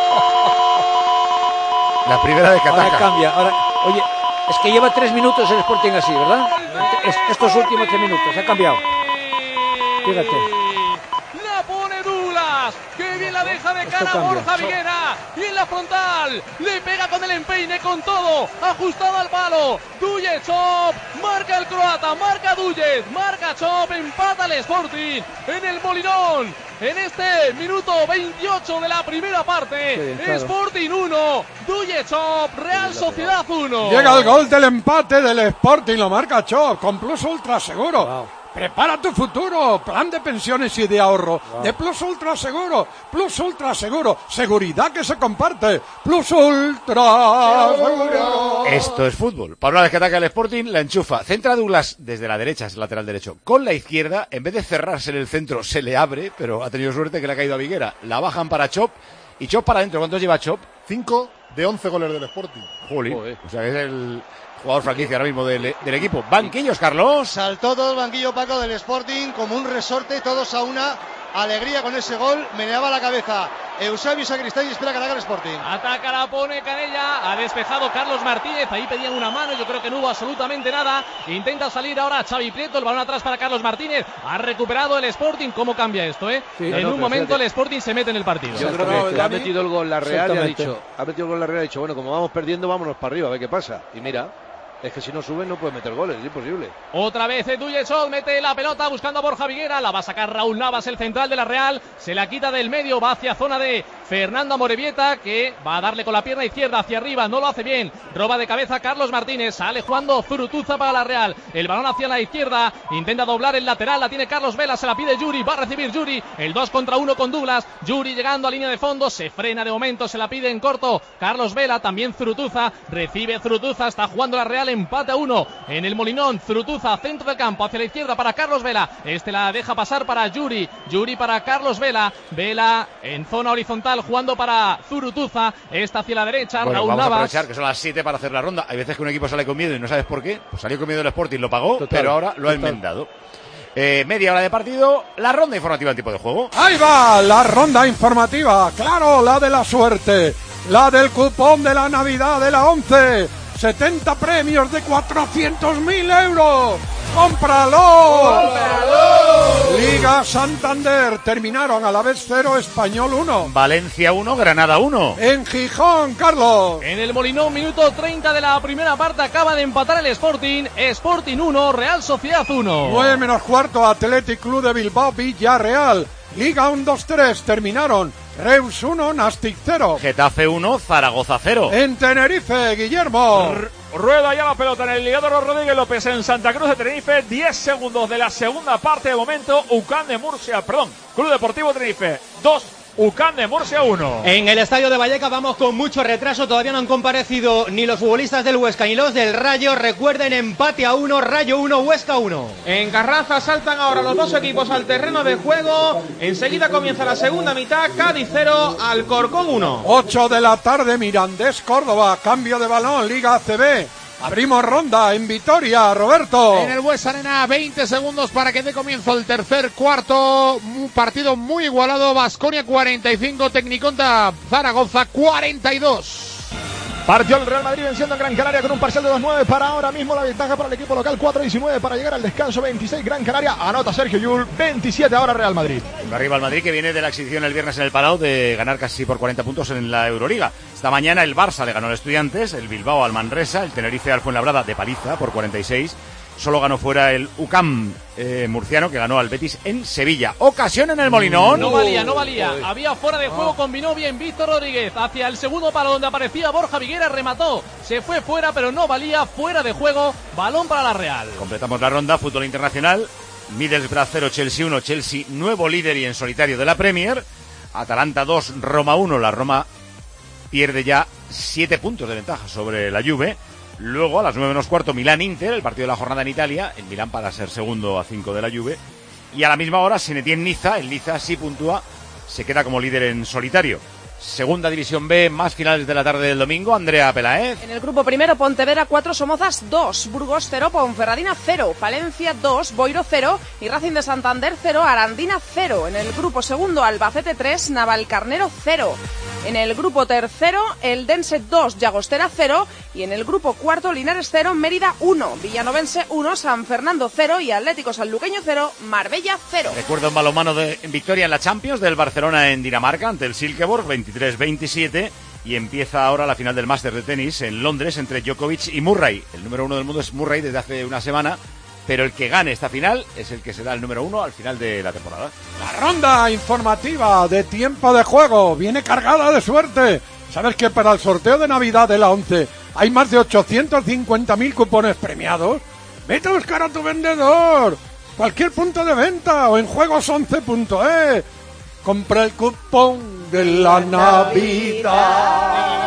La primera vez que ataca. Ahora cambia. Oye, es que lleva 3 minutos el Sporting así, ¿verdad? Estos últimos 3 minutos. Ha cambiado. Fíjate. La pone Douglas. Qué bien la deja de cara Borja Viguera. Y en la frontal. Le pega con el empeine, con todo. Ajustado al palo. Duyez Chop. Marca el croata. Marca Duyez. Marca Chop. Empata el Sporting. En el Molinón. En este minuto 28 de la primera parte, Sporting 1, Duyez Chop, Real Sociedad 1. Llega el gol del empate del Sporting, lo marca Chop, con Plus Ultra Seguro. Wow. Prepara tu futuro, plan de pensiones y de ahorro, de Plus Ultra Seguro, seguridad que se comparte, Plus Ultra Seguro. Esto es fútbol. Para una vez que ataca el Sporting, la enchufa. Centra Douglas desde la derecha, es lateral derecho. Con la izquierda, en vez de cerrarse en el centro, se le abre, pero ha tenido suerte que le ha caído a Viguera. La bajan para Chop y Chop para adentro. ¿Cuántos lleva Chop? 5 de 11 goles del Sporting. Juli. O sea que es el jugador franquicia ahora mismo del equipo. Banquillos, Carlos. Saltó todo el banquillo, Paco, del Sporting como un resorte, todos a una. Alegría con ese gol, meneaba la cabeza Eusebio Sacristán y espera que la haga el Sporting. Ataca, la pone Canella, ha despejado Carlos Martínez, ahí pedían una mano, yo creo que no hubo absolutamente nada. Intenta salir ahora Xavi Prieto, el balón atrás para Carlos Martínez, ha recuperado el Sporting. ¿Cómo cambia esto, Sí, en un momento el Sporting se mete en el partido. Yo creo que ha metido el gol la Real y ha dicho, bueno, como vamos perdiendo, vámonos para arriba, a ver qué pasa. Y mira. Es que si no suben no puede meter goles, es imposible. Otra vez Duyesol mete la pelota buscando a Borja Viguera, la va a sacar Raúl Navas, el central de la Real, se la quita del medio, va hacia zona de Fernando Amorebieta, que va a darle con la pierna izquierda hacia arriba, no lo hace bien, roba de cabeza Carlos Martínez, sale jugando Zurutuza para la Real, el balón hacia la izquierda, intenta doblar el lateral, la tiene Carlos Vela, se la pide Yuri, va a recibir Yuri, el 2 contra 1 con Douglas, Yuri llegando a línea de fondo, se frena de momento, se la pide en corto Carlos Vela, también Zurutuza, recibe Zurutuza, está jugando la Real, empate a 1 en el Molinón, Zurutuza, centro del campo, hacia la izquierda para Carlos Vela, la deja pasar para Yuri, Yuri para Carlos Vela, Vela en zona horizontal jugando para Zurutuza, esta hacia la derecha, bueno, Raúl vamos Navas. a aprovechar que son las 7 para hacer la ronda. Hay veces que un equipo sale con miedo y no sabes por qué, pues salió con miedo el Sporting, lo pagó, pero ahora lo ha enmendado. Media hora de partido, la ronda informativa en tiempo de juego. Ahí va la ronda informativa, claro, la de la suerte, la del cupón de la Navidad de la 11. 70 premios de 400.000 euros. ¡Cómpralo! ¡Cómpralo! Liga Santander. Terminaron a la vez 0, Español 1. Valencia 1, Granada 1. En Gijón, Carlos. En el Molinón, minuto 30 de la primera parte, acaba de empatar el Sporting. Sporting 1, Real Sociedad 1. 9 menos cuarto, Athletic Club de Bilbao, Villarreal. Liga 1-2-3, terminaron. Reus 1, Nastic 0. Getafe 1, Zaragoza 0. En Tenerife, Guillermo. Rueda ya la pelota en el ligador Rodríguez López en Santa Cruz de Tenerife. 10 segundos de la segunda parte de momento. Club Deportivo Tenerife 2. UCAM de Murcia 1. En el estadio de Vallecas vamos con mucho retraso, todavía no han comparecido ni los futbolistas del Huesca ni los del Rayo. Recuerden, empate a 1, Rayo 1, Huesca 1. En Carranza saltan ahora los dos equipos al terreno de juego. Enseguida comienza la segunda mitad. Cádiz 0, Alcorcón 1. 8 de la tarde, Mirandés, Córdoba. Cambio de balón, Liga ACB. Abrimos ronda en Vitoria, Roberto. En el Bues Arena, 20 segundos para que dé comienzo el tercer cuarto. Un partido muy igualado. Baskonia 45, Tecniconta Zaragoza 42. Partió el Real Madrid venciendo en Gran Canaria con un parcial de 2-9 para ahora mismo la ventaja para el equipo local, 4-19 para llegar al descanso, 26 Gran Canaria, anota Sergio Llull, 27 ahora Real Madrid. Arriba el Madrid, que viene de la exhibición el viernes en el Palau de ganar casi por 40 puntos en la Euroliga. Esta mañana el Barça le ganó al Estudiantes, el Bilbao al Manresa, el Tenerife al Fuenlabrada de paliza por 46. Solo ganó fuera el UCAM murciano, que ganó al Betis en Sevilla. Ocasión en el Molinón. No valía. Había fuera de juego, combinó bien Víctor Rodríguez hacia el segundo palo donde aparecía Borja Viguera, remató. Se fue fuera, pero no valía, fuera de juego. Balón para la Real. Completamos la ronda, fútbol internacional. Middlesbrough 0, Chelsea 1. Chelsea nuevo líder y en solitario de la Premier. Atalanta 2, Roma 1. La Roma pierde ya 7 puntos de ventaja sobre la Juve. Luego, a las 9 menos cuarto, Milán-Inter, el partido de la jornada en Italia. El Milán para ser segundo a 5 de la Juve. Y a la misma hora, Saint-Étienne-Niza. El Niza sí puntúa, se queda como líder en solitario. Segunda División B, más finales de la tarde del domingo. Andrea Peláez. En el grupo primero, Pontevedra 4, Somozas 2, Burgos 0, Ponferradina 0, Palencia 2, Boiro 0 y Racing de Santander 0, Arandina 0. En el grupo segundo, Albacete 3, Navalcarnero 0. En el grupo tercero, Eldense 2, Llagostera 0. Y en el grupo cuarto, Linares 0, Mérida 1, Villanovense 1, San Fernando 0 y Atlético Sanluqueño 0, Marbella 0. Recuerdo un balonmano de victoria en la Champions del Barcelona en Dinamarca ante el Silkeborg, 23-27. Y empieza ahora la final del Máster de tenis en Londres entre Djokovic y Murray. El número 1 del mundo es Murray desde hace una semana, pero el que gane esta final es el que será el número 1 al final de la temporada. La ronda informativa de tiempo de juego viene cargada de suerte. ¿Sabes que para el sorteo de Navidad de la 11 hay más de 850.000 cupones premiados? Vete a buscar a tu vendedor, cualquier punto de venta o en juegos11.es. Compra el cupón de la Navidad.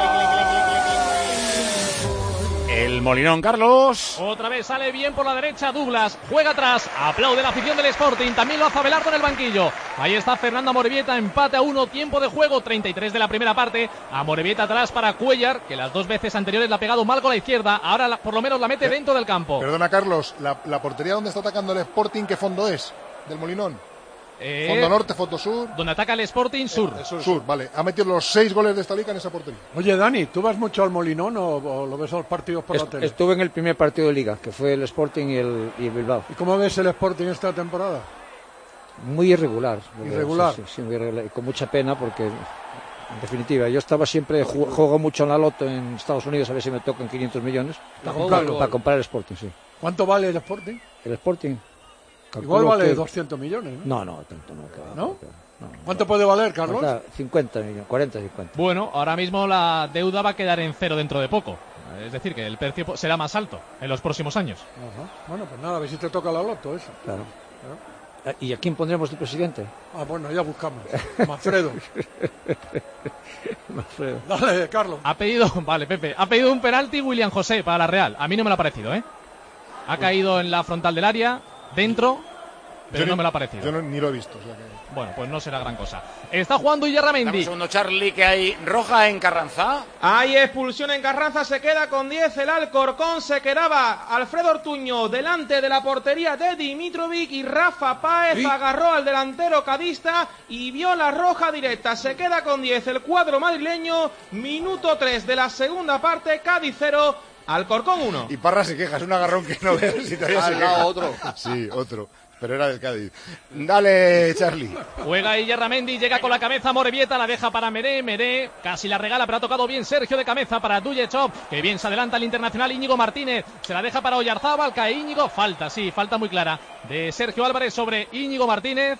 El Molinón, Carlos. Otra vez sale bien por la derecha Douglas, juega atrás, aplaude la afición del Sporting, también lo hace Abelardo en el banquillo. Ahí está Fernando Amorebieta, empate a 1, tiempo de juego, 33 de la primera parte. Amorebieta atrás para Cuellar, que las dos veces anteriores le ha pegado mal con la izquierda, ahora por lo menos la mete dentro del campo. Perdona, Carlos, la portería donde está atacando el Sporting, ¿qué fondo es? Del Molinón. Fondo norte, fondo sur. Donde ataca el Sporting, sur. Sur, vale. Ha metido los 6 goles de esta liga en esa portería. Oye, Dani, ¿tú vas mucho al Molinón o lo ves a los partidos por la tele? Estuve en el primer partido de liga, que fue el Sporting y el Bilbao. ¿Y cómo ves el Sporting esta temporada? Muy irregular. ¿Irregular? Sí, muy irregular. Y con mucha pena porque En definitiva, yo estaba siempre, juego mucho en la loto en Estados Unidos, a ver si me tocan 500 millones. Para comprar el Sporting, sí. ¿Cuánto vale el Sporting? El Sporting. Igual vale 200 millones, ¿no? No, tanto no. ¿No? ¿Cuánto puede valer, Carlos? 50 millones, 40, 50. Bueno, ahora mismo la deuda va a quedar en cero dentro de poco. Es decir, que el precio será más alto en los próximos años. Ajá. Bueno, pues nada, a ver si te toca la loto eso. Claro. ¿Y a quién pondremos de presidente? Bueno, ya buscamos. Manfredo. Manfredo. Dale, Carlos. Ha pedido un penalti William José para la Real. A mí no me lo ha parecido, ¿eh? Ha caído en la frontal del área, dentro, pero no me lo ha parecido. Yo ni lo he visto. O sea que... Bueno, pues no será gran cosa. Está jugando Iyarramendi. Un segundo, Charlie, que hay roja en Carranza. Hay expulsión en Carranza, se queda con 10 el Alcorcón, se quedaba Alfredo Ortuño delante de la portería de Dimitrovic y Rafa Páez agarró al delantero cadista y vio la roja directa. Se queda con 10 el cuadro madrileño, minuto 3 de la segunda parte, Cádiz 0, Alcorcón 1. Y Parra se queja, es un agarrón que no veo si todavía se queja. Otro. Sí, otro. Pero era del Cádiz. Dale, Charlie. Juega Iyarramendi, llega con la cabeza Morevieta, la deja para Meré, casi la regala, pero ha tocado bien Sergio de cabeza para Duyechov, que bien se adelanta el internacional Íñigo Martínez, se la deja para Oyarzábal, cae Íñigo, falta muy clara de Sergio Álvarez sobre Íñigo Martínez.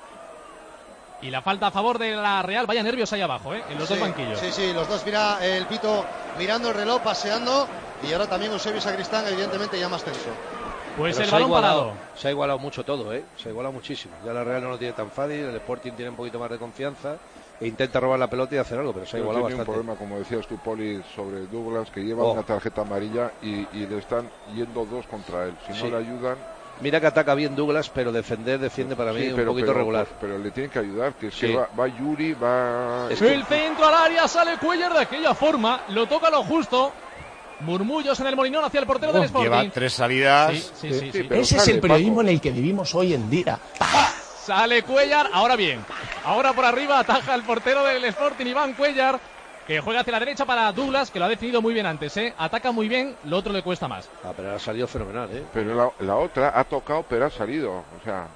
Y la falta a favor de la Real, vaya nervios ahí abajo, en los dos banquillos. Sí, los dos, mira el Pito mirando el reloj, paseando, y ahora también Eusebio Sacristán, evidentemente ya más tenso. Pues pero el balón parado. Se ha igualado mucho todo, se ha igualado muchísimo. Ya la Real no lo tiene tan fácil, el Sporting tiene un poquito más de confianza e intenta robar la pelota y hacer algo, pero se ha igualado bastante. Tiene un problema, como decías tú, Poli, sobre Douglas, que lleva una tarjeta amarilla y le están yendo dos contra él. Si no le ayudan... Mira que ataca bien Douglas, pero defiende para mí un poquito regular. Pero le tienen que ayudar, que es que va Yuri, va... El centro al área, sale Cuellar de aquella forma, lo toca lo justo. Murmullos en el Molinón hacia el portero del Sporting. Lleva 3 salidas. Sí. Ese es el periodismo en el que vivimos hoy en día. Sale Cuellar, ahora bien. Ahora por arriba ataja el portero del Sporting, Iván Cuellar, que juega hacia la derecha para Douglas, que lo ha definido muy bien antes, Ataca muy bien, lo otro le cuesta más. Pero ha salido fenomenal, Pero la otra ha tocado, pero ha salido. O sea,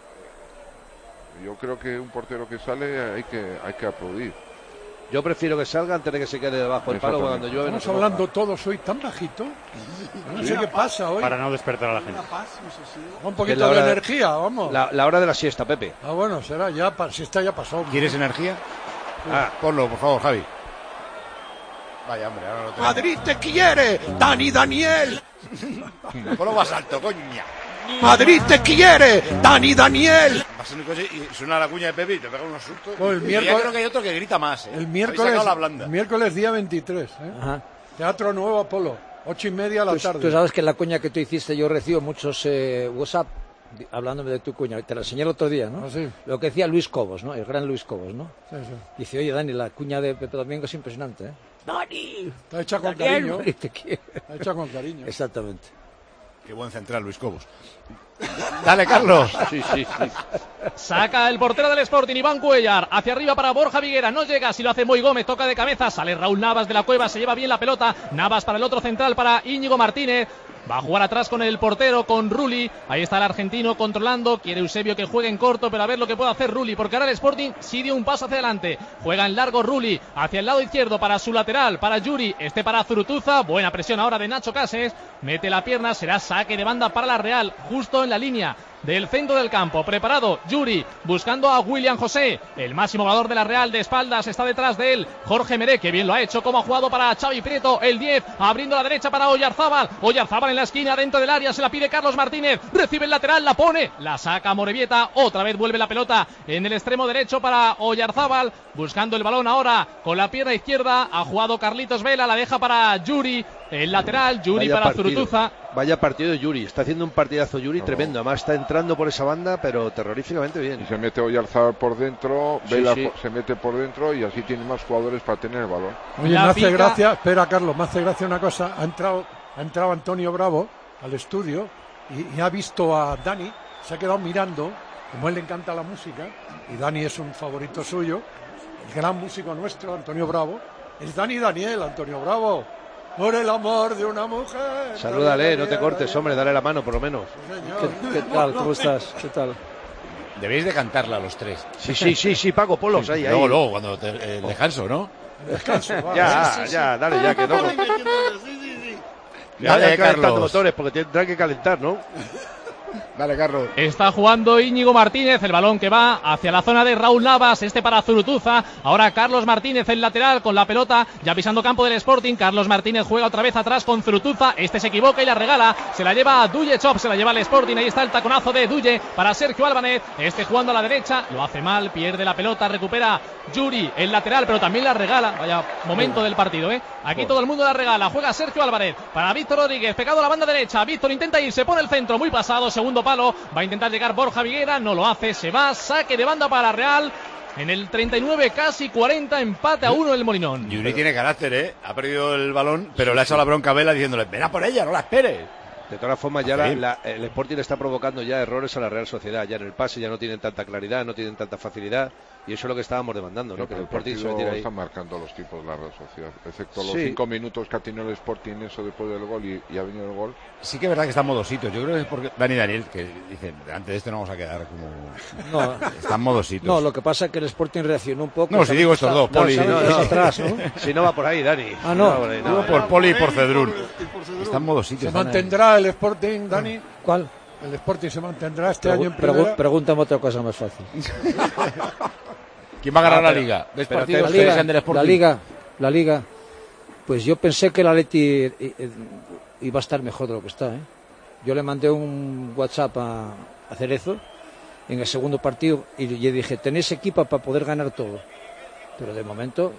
yo creo que un portero que sale hay que aplaudir. Yo prefiero que salga antes de que se quede debajo del palo cuando llueve. Estamos hablando todos hoy tan bajito. No sé qué pasa hoy. Para no despertar a la gente. Un poquito de energía, vamos. La hora de la siesta, Pepe. Bueno, será ya, siesta ya pasó. ¿Quieres energía? Ponlo, por favor, Javi. Vaya, hombre, ahora no tengo. ¡Madrid te quiere! ¡Daniel! Ponlo más alto, coña. ¡Madrid te quiere! Daniel. Vas en un coche y suena la cuña de Pepe y te pega unos sustos. Pues el miércoles, ya creo que hay otro que grita más, El miércoles día 23, Ajá. Teatro Nuevo Apolo, 8:30 de la tarde. Tú sabes que en la cuña que tú hiciste yo recibo muchos WhatsApp hablándome de tu cuña. Te la enseñé el otro día, ¿no? Sí. Lo que decía Luis Cobos, ¿no? El gran Luis Cobos, ¿no? Sí. Dice, oye, Dani, la cuña de Pepe Domingo es impresionante, ¡Dani! Está hecha con cariño. Está hecha con cariño. Exactamente. Qué buen central, Luis Cobos. Dale, Carlos. Sí. Saca el portero del Sporting, Iván Cuellar, hacia arriba para Borja Viguera, no llega, si lo hace Moy Gómez, toca de cabeza, sale Raúl Navas de la cueva, se lleva bien la pelota, Navas para el otro central, para Íñigo Martínez. Va a jugar atrás con el portero, con Rulli. Ahí está el argentino controlando. Quiere Eusebio que juegue en corto, pero a ver lo que puede hacer Rulli, porque ahora el Sporting sí dio un paso hacia adelante. Juega en largo Rulli hacia el lado izquierdo para su lateral, para Yuri. Para Zurutuza. Buena presión ahora de Nacho Cases. Mete la pierna, será saque de banda para la Real, justo en la línea del centro del campo. Preparado Yuri, buscando a William José, el máximo goleador de la Real, de espaldas, está detrás de él Jorge Meré, que bien lo ha hecho, como ha jugado para Xavi Prieto, el 10, abriendo la derecha para Oyarzábal en la esquina, dentro del área, se la pide Carlos Martínez, recibe el lateral, la pone, la saca Morevieta, otra vez vuelve la pelota en el extremo derecho para Oyarzábal, buscando el balón ahora con la pierna izquierda, ha jugado Carlitos Vela, la deja para Yuri, el lateral, Yuri para Zurutuza. Vaya partido de Yuri, está haciendo un partidazo Yuri tremendo, además está entrando por esa banda, pero terroríficamente bien. Y se mete Oyarzábal por dentro, Vela se mete por dentro y así tiene más jugadores para tener el balón. Oye, me hace gracia, espera Carlos, me hace gracia una cosa, ha entrado Antonio Bravo al estudio y ha visto a Dani, se ha quedado mirando, como a él le encanta la música, y Dani es un favorito suyo, el gran músico nuestro, Antonio Bravo, es Dani Daniel, Antonio Bravo. Por el amor de una mujer. Salúdale, no te cortes, hombre, dale la mano por lo menos. ¿Qué tal? ¿Cómo estás? ¿Qué tal? Debéis de cantarla los tres. Sí, Paco, ponlos ahí. Luego, cuando el descanso, ¿no? Descanso. Ya, dale, ya, que no. Ya, Dale, calentando Carlos. motores, porque tendrán que calentar, ¿no? Dale, Carlos. Está jugando Íñigo Martínez, el balón que va hacia la zona de Raúl Navas, para Zurutuza. Ahora Carlos Martínez, el lateral, con la pelota, ya pisando campo del Sporting. Carlos Martínez juega otra vez atrás con Zurutuza. Se equivoca y la regala. Se la lleva a Duye Chop, se la lleva al Sporting. Ahí está el taconazo de Duye para Sergio Álvarez. Jugando a la derecha, lo hace mal, pierde la pelota, recupera Yuri, el lateral, pero también la regala. Vaya momento del partido, Aquí todo el mundo la regala. Juega Sergio Álvarez para Víctor Rodríguez, pegado a la banda derecha. Víctor intenta ir, se pone el centro, muy pasado, segundo palo. Va a intentar llegar Borja Viguera, no lo hace, se va, saque de banda para la Real. En el 39, casi 40, empate a 1 el Molinón. Yuri tiene carácter, ha perdido el balón, pero le ha echado la bronca a Vela diciéndole, ven a por ella, no la esperes. De todas formas, ya el Sporting está provocando ya errores a la Real Sociedad. Ya en el pase ya no tienen tanta claridad, no tienen tanta facilidad. Y eso es lo que estábamos demandando, ¿no? Que el Sporting se metiera ahí. Están marcando los tipos de la Real Sociedad. Excepto los 5 minutos que ha tenido el Sporting, eso después del gol y ha venido el gol. Sí que es verdad que están modositos. Yo creo que es porque Daniel, que dice, antes de este no vamos a quedar como... No, están modositos. No, lo que pasa es que el Sporting reaccionó un poco. No, si digo estos dos, Poli. Atrás, ¿no? Si no va por ahí, Dani. Ah, no. Digo por Poli y por Cedrún. Están modositos. ¿Se mantendrá el Sporting, Dani? ¿Cuál? El Sporting se mantendrá este año en primera. Pregúntame otra cosa más fácil. ¿Quién va a ganar la Liga? ¿Ves partidos que dejan del Sporting? La Liga. Pues yo pensé que el Atleti iba a estar mejor de lo que está, Yo le mandé un WhatsApp a Cerezo en el segundo partido y le dije, tenéis equipo para poder ganar todo. Pero de momento,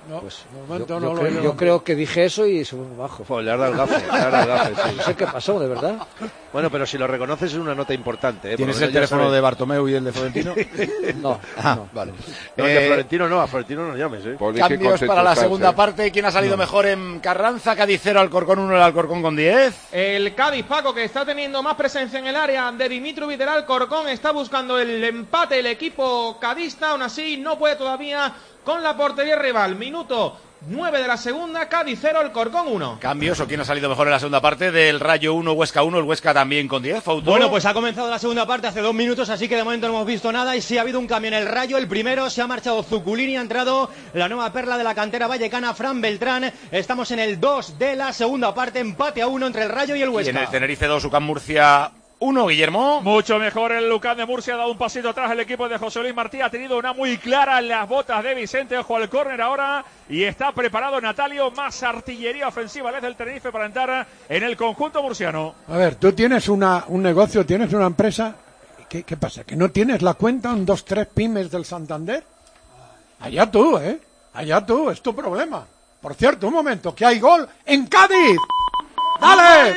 yo creo que dije eso y se fue bajo. Le ha dado el gafe, sí. No sé qué pasó, de verdad. Bueno, pero si lo reconoces es una nota importante. ¿Tienes el teléfono de Bartomeu y el de Florentino? No. Vale. No, el de Florentino no, a Florentino no llames. Cambios para la segunda parte. ¿Quién ha salido mejor en Carranza? Cádiz 0, Alcorcón 1, el Alcorcón con 10. El Cádiz, Paco, que está teniendo más presencia en el área de Dimitrovic del Alcorcón, está buscando el empate el equipo cadista. Aún así, no puede todavía con la portería rival. Minuto 9 de la segunda, Cádiz 0, Alcorcón 1. Cambios, o quién ha salido mejor en la segunda parte, del Rayo 1, Huesca 1, el Huesca también con 10. Fauto. Bueno, pues ha comenzado la segunda parte hace 2 minutos, así que de momento no hemos visto nada y sí ha habido un cambio en el Rayo. El primero se ha marchado Zuculini, ha entrado la nueva perla de la cantera vallecana, Fran Beltrán. Estamos en el 2 de la segunda parte, empate a 1 entre el Rayo y el Huesca. Y en el Tenerife 2, UCAM Murcia 1, Guillermo. Mucho mejor el UCAM de Murcia, ha dado un pasito atrás el equipo de José Luis Martí, ha tenido una muy clara en las botas de Vicente. Ojo al córner ahora y está preparado Natalio, más artillería ofensiva desde el Tenerife para entrar en el conjunto murciano. A ver, tú tienes un negocio, tienes una empresa, ¿qué pasa? ¿Que no tienes la cuenta, un 2-3 pymes del Santander? Allá tú, allá tú, es tu problema. Por cierto, un momento, que hay gol en Cádiz. ¡Dale!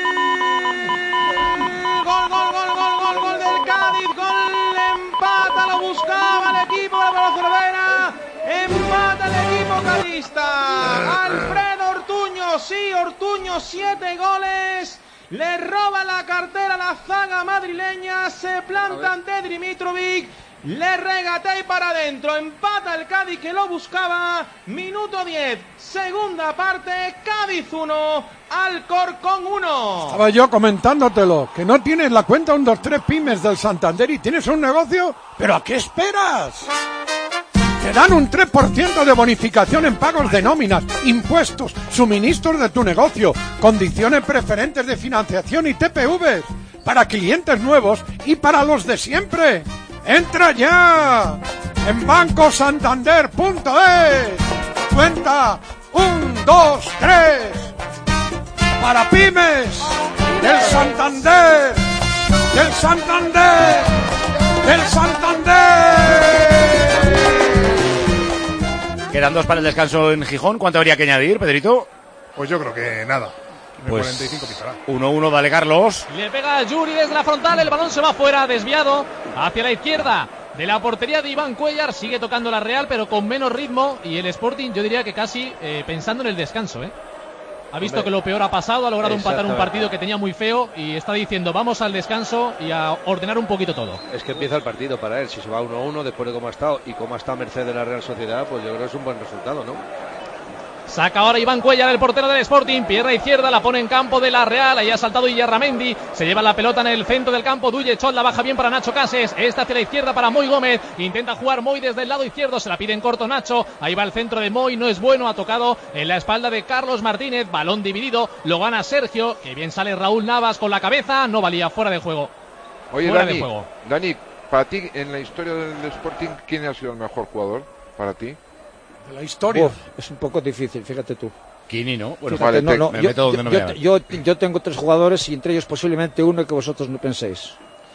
Gol del Cádiz, gol, empata, lo buscaba el equipo de la Cervera, empata el equipo cadista. Alfredo Ortuño, sí, Ortuño, 7 goles, le roba la cartera a la zaga madrileña, se planta ante Dimitrovic, le regatea y para adentro, empata el Cádiz que lo buscaba. Minuto 10, segunda parte, Cádiz 1, Alcorcón 1. Estaba yo comentándotelo, que no tienes la cuenta un 2-3 pymes del Santander y tienes un negocio, ¿pero a qué esperas? Te dan un 3% de bonificación en pagos de nóminas, impuestos, suministros de tu negocio, condiciones preferentes de financiación y TPVs, para clientes nuevos y para los de siempre. ¡Entra ya! En bancosantander.es. Cuenta 1, 2, 3. Para pymes. Del Santander. Del Santander. Del Santander. Quedan 2 para el descanso en Gijón. ¿Cuánto habría que añadir, Pedrito? Pues yo creo que nada. Pues 45 pisará. 1-1, dale Carlos. Le pega a Yuri desde la frontal, el balón se va fuera, desviado hacia la izquierda de la portería de Iván Cuellar. Sigue tocando la Real, pero con menos ritmo. Y el Sporting, yo diría que casi pensando en el descanso. Ha visto que lo peor ha pasado, ha logrado empatar un partido que tenía muy feo y está diciendo vamos al descanso y a ordenar un poquito todo. Es que empieza el partido para él. Si se va 1-1 después de cómo ha estado y cómo ha estado merced de la Real Sociedad, pues yo creo que es un buen resultado, ¿no? Saca ahora Iván Cuellar, el portero del Sporting. Pierna izquierda, la pone en campo de la Real. Ahí ha saltado Iyarramendi. Se lleva la pelota en el centro del campo. Duye Chot la baja bien para Nacho Cases. Esta hacia la izquierda para Moy Gómez. Intenta jugar Moy desde el lado izquierdo. Se la pide en corto Nacho. Ahí va el centro de Moy. No es bueno. Ha tocado en la espalda de Carlos Martínez. Balón dividido. Lo gana Sergio. Que bien sale Raúl Navas con la cabeza. No valía, fuera de juego. Oye, fuera Dani, de juego. Dani, para ti, en la historia del Sporting, ¿quién ha sido el mejor jugador para ti? De la historia. Es un poco difícil, fíjate tú. Kini, ¿no? Bueno, Fíjate, vale, me meto donde no me llaman. Yo tengo 3 jugadores y entre ellos posiblemente uno que vosotros no penséis.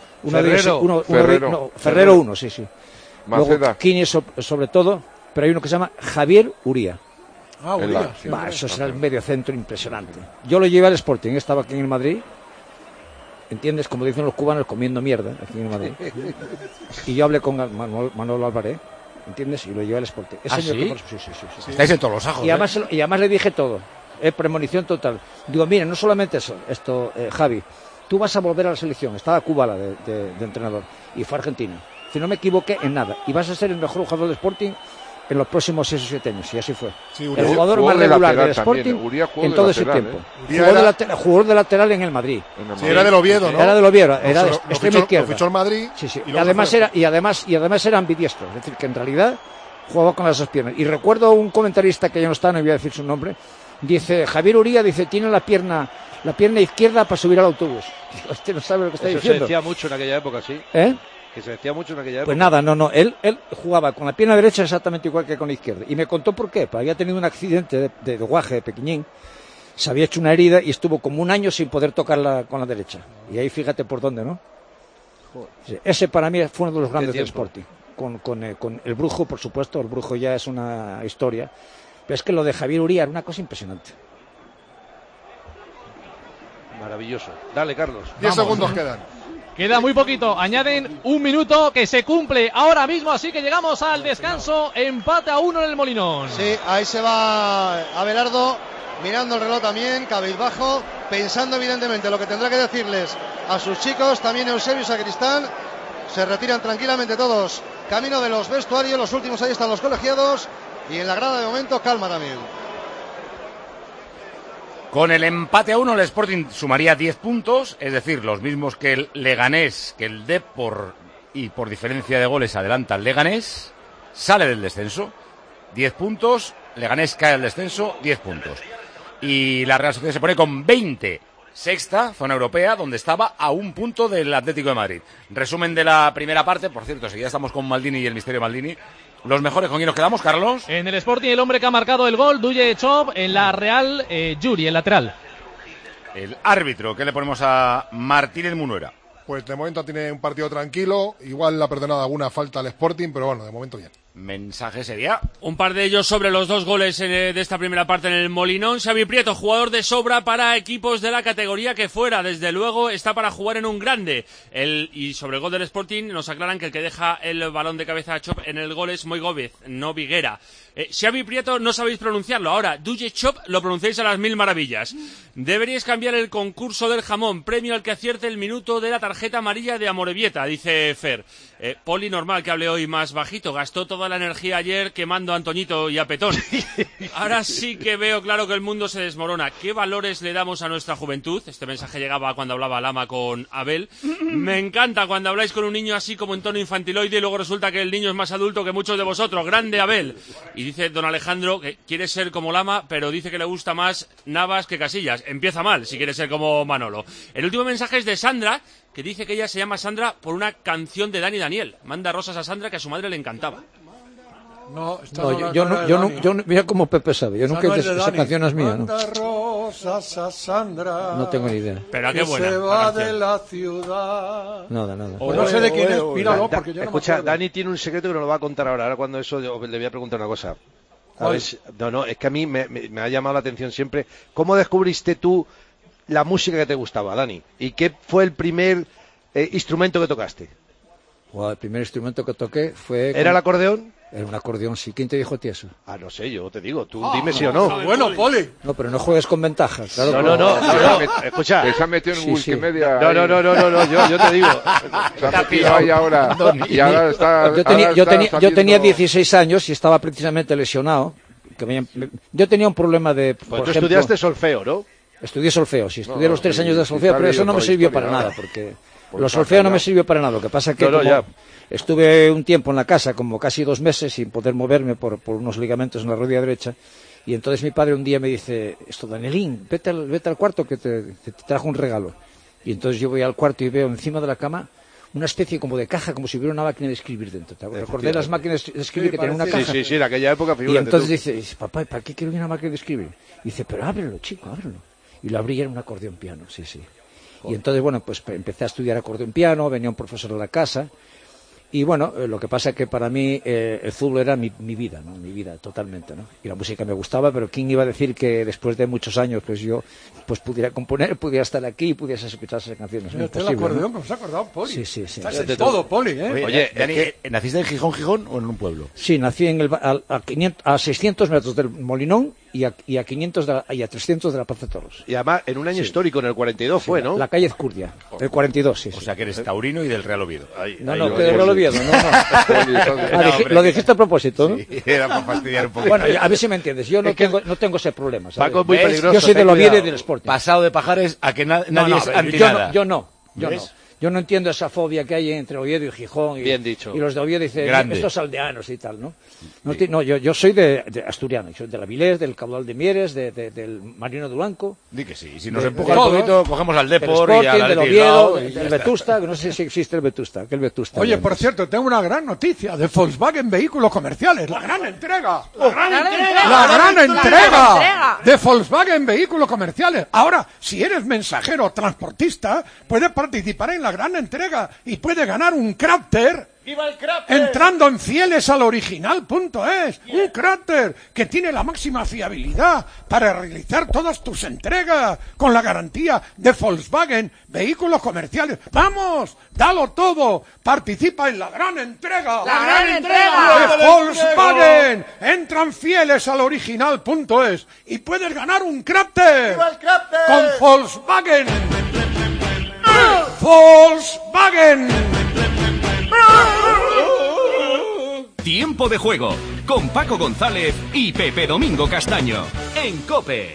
Ferrero uno, sí. Luego Kini sobre todo, pero hay uno que se llama Javier Uría. Uría. Eso será el medio centro impresionante. Yo lo llevé al Sporting, estaba aquí en Madrid. ¿Entiendes? Como dicen los cubanos, comiendo mierda aquí en Madrid. Y yo hablé con Manolo Álvarez, ¿entiendes? Y lo llevé al Sporting. ¿Sí? Sí. Estáis en todos los ajos. Y además le dije todo, premonición total. Digo, mira, no solamente esto, Javi, tú vas a volver a la selección. Estaba Kubala de entrenador y fue a Argentina. Si no me equivoqué en nada. Y vas a ser el mejor jugador del Sporting en los próximos 6 o 7 años, y así fue. Sí, el jugador más regular del Sporting en todo ese tiempo. Jugó de lateral en el Madrid. Sí, era del Oviedo, ¿no? Era del Oviedo, era de extrema izquierda. Lo fichó el Madrid. Sí. Y además era ambidiestro, es decir, que en realidad jugaba con las 2 piernas. Y recuerdo un comentarista que ya no está, no voy a decir su nombre, dice, Javier Uría, dice, tiene la pierna izquierda para subir al autobús. Usted no sabe lo que está diciendo. Se decía mucho en aquella época, sí. Que se decía mucho en aquella época. Pues nada, no. Él jugaba con la pierna derecha exactamente igual que con la izquierda. Y me contó por qué. Pues había tenido un accidente de guaje de pequeñín. Se había hecho una herida y estuvo como un año sin poder tocarla con la derecha. Y ahí fíjate por dónde, ¿no? Sí, ese para mí fue uno de los grandes del Sporting. Con el Brujo, por supuesto. El Brujo ya es una historia. Pero es que lo de Javier Uría era una cosa impresionante. Maravilloso. Dale, Carlos. 10 segundos quedan. Queda muy poquito, añaden 1 minuto que se cumple ahora mismo, así que llegamos al descanso, empate a 1 en el Molinón. Sí, ahí se va Abelardo, mirando el reloj también, cabizbajo, pensando evidentemente lo que tendrá que decirles a sus chicos, también Eusebio Sacristán, se retiran tranquilamente todos, camino de los vestuarios, los últimos ahí están los colegiados, y en la grada de momento calma también. Con el empate a 1 el Sporting sumaría 10 puntos, es decir, los mismos que el Leganés, que el Depor, y por diferencia de goles adelanta el Leganés, sale del descenso, 10 puntos, Leganés cae al descenso, 10 puntos. Y la Real Sociedad se pone con 20, sexta, zona europea, donde estaba a 1 punto del Atlético de Madrid. Resumen de la primera parte, por cierto, si ya estamos con Maldini y el misterio Maldini. Los mejores, ¿con quién nos quedamos, Carlos? En el Sporting, el hombre que ha marcado el gol, Duye Chop. En la Real, Yuri, el lateral. El árbitro, ¿qué le ponemos a Martínez Munuera? Pues de momento tiene un partido tranquilo. Igual le ha perdonado alguna falta al Sporting, pero bueno, de momento bien. Mensaje sería un par de ellos sobre los 2 goles de esta primera parte en el Molinón. Xavi Prieto, jugador de sobra para equipos de la categoría que fuera, desde luego está para jugar en un grande. Y sobre el gol del Sporting nos aclaran que el que deja el balón de cabeza a Chop en el gol es Moy Gómez, no Viguera. Xavi Prieto no sabéis pronunciarlo, ahora Duye Chop lo pronunciáis a las 1000 maravillas. Deberíais cambiar el concurso del jamón, premio al que acierte el minuto de la tarjeta amarilla de Amorebieta, dice Fer. Poli, normal que hable hoy más bajito, gastó toda la energía ayer quemando a Antoñito y a Petón. Ahora sí que veo claro que el mundo se desmorona. ¿Qué valores le damos a nuestra juventud? Este mensaje llegaba cuando hablaba Lama con Abel. Me encanta cuando habláis con un niño así como en tono infantiloide y luego resulta que el niño es más adulto que muchos de vosotros. Grande Abel. Y dice don Alejandro que quiere ser como Lama, pero dice que le gusta más Navas que Casillas. Empieza mal si quiere ser como Manolo. El último mensaje es de Sandra, que dice que ella se llama Sandra por una canción de Dani Daniel. Manda rosas a Sandra, que a su madre le encantaba. Yo mira como Pepe sabe, yo nunca esa canción es mía, ¿no? Manda rosas a Sandra. No tengo ni idea. Pero qué buena. Se va de la ciudad. Nada. Pues no sé de quién es, míralo, porque yo escucha, no me Dani tiene un secreto que nos lo va a contar ahora. Ahora cuando eso le voy a preguntar una cosa. A ver, no, es que a mí me ha llamado la atención siempre. ¿Cómo descubriste tú la música que te gustaba, Dani? ¿Y qué fue el primer instrumento que tocaste? El primer instrumento que toqué fue... ¿Era el acordeón? Era un acordeón, sí. ¿Quién te dijo a ti eso? No sé, yo te digo. Tú dime sí o no. Bueno, Poli. No, pero no juegas con ventaja. Claro, no. Escucha. Se ha metido en Wikimedia. No, yo te digo. Se ha metido ahí ahora. Y ahora está... Yo tenía 16 años y estaba precisamente lesionado. yo tenía un problema de... Pues por tú ejemplo, estudiaste solfeo, ¿no? Estudié solfeo, sí, estudié los 3 años de solfeo, pero eso no me sirvió para nada, porque los solfeo no me sirvió para nada. Lo que pasa es que estuve un tiempo en la casa, como casi 2 meses, sin poder moverme por unos ligamentos en la rodilla derecha, y entonces mi padre un día me dice, Danielín, vete al cuarto que te trajo un regalo. Y entonces yo voy al cuarto y veo encima de la cama una especie como de caja, como si hubiera una máquina de escribir dentro. ¿Te recordé las máquinas de escribir que tenían una caja? Sí, en aquella época, figúrate. Y entonces dice, papá, ¿para qué quiero una máquina de escribir? Y dice, pero ábrelo, chico, ábrelo. Y lo abrí, era un acordeón piano, sí. Y entonces, bueno, pues empecé a estudiar acordeón piano, venía un profesor a la casa. Y bueno, lo que pasa es que para mí el fútbol era mi vida, ¿no? Mi vida, totalmente, ¿no? Y la música me gustaba, pero ¿quién iba a decir que después de muchos años, pues yo pudiera componer, pudiera estar aquí y pudiera escuchar esas canciones? Mira, el acordeón, ¿cómo se ha acordado, Poli? Sí. Estás en todo, Poli, ¿eh? Oye, Dani, ¿naciste en Gijón o en un pueblo? Sí, nací a 600 metros del Molinón y a 500 y a 300 de la Plaza de Toros. Y además, en un año histórico, en el 42 fue, ¿no? La calle Ezcurdia, el 42, sí. O sea, que eres taurino y del Real Oviedo. No, que del Real Oviedo, no. Lo dijiste a propósito, ¿no? Sí, era para fastidiar un poco. Bueno, a ver si me entiendes, yo no tengo ese problema, ¿sabes? Paco es muy peligroso. Yo soy del Oviedo y del Sporting. Pasado de Pajares a que nadie es anti nada. Yo no. Yo no entiendo esa fobia que hay entre Oviedo y Gijón. Bien dicho. Y los de Oviedo dicen, Grande. estos aldeanos y tal, ¿no? No, yo soy de asturiano, soy de la Vilés, del Caudal de Mieres, del Marino de Blanco. Di que sí, si nos empuja un poquito, cogemos al Depor y al del Oviedo, del Vetusta, que no sé si existe el Vetusta. Oye, por cierto, tengo una gran noticia de Volkswagen Vehículos Comerciales. ¡La gran entrega! ¡La gran entrega de Volkswagen Vehículos Comerciales! Ahora, si eres mensajero o transportista, puedes participar en la gran entrega y puedes ganar un Crafter. ¡Viva el Crafter! Entrando en fielesaloriginal.es. Un Crafter que tiene la máxima fiabilidad para realizar todas tus entregas con la garantía de Volkswagen Vehículos Comerciales. ¡Vamos! ¡Dalo todo! Participa en la gran entrega. ¡La gran entrega! De Volkswagen. Entra en fielesaloriginal.es y puedes ganar un Crafter. ¡Viva el Crafter! Con Volkswagen. Volkswagen. Tiempo de juego con Paco González y Pepe Domingo Castaño en COPE.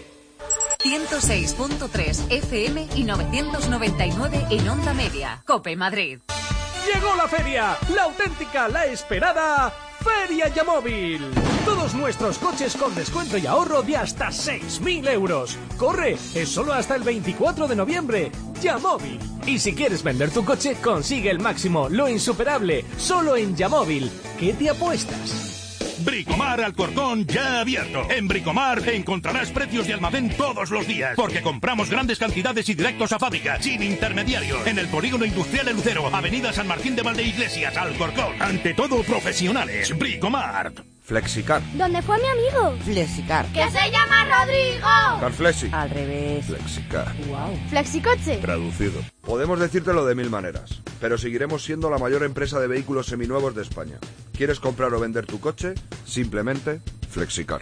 106.3 FM y 999 en onda media. COPE Madrid. Llegó la feria, la auténtica, la esperada Feria Yamóvil. Todos nuestros coches con descuento y ahorro de hasta 6.000 euros. ¡Corre! Es solo hasta el 24 de noviembre. Yamóvil. Y si quieres vender tu coche, consigue el máximo, lo insuperable, solo en Yamóvil. ¿Qué te apuestas? Bricomar Alcorcón ya abierto. En Bricomar encontrarás precios de almacén todos los días, porque compramos grandes cantidades y directos a fábrica, sin intermediarios. En el Polígono Industrial de Lucero, Avenida San Martín de Valdeiglesias, Alcorcón. Ante todo, profesionales. Bricomar. Flexicar. ¿Dónde fue mi amigo? Flexicar. ¡Que se llama Rodrigo! Carflexi. Al revés. Flexicar. Wow. Flexicoche. Traducido. Podemos decírtelo de 1000 maneras, pero seguiremos siendo la mayor empresa de vehículos seminuevos de España. ¿Quieres comprar o vender tu coche? Simplemente Flexicar.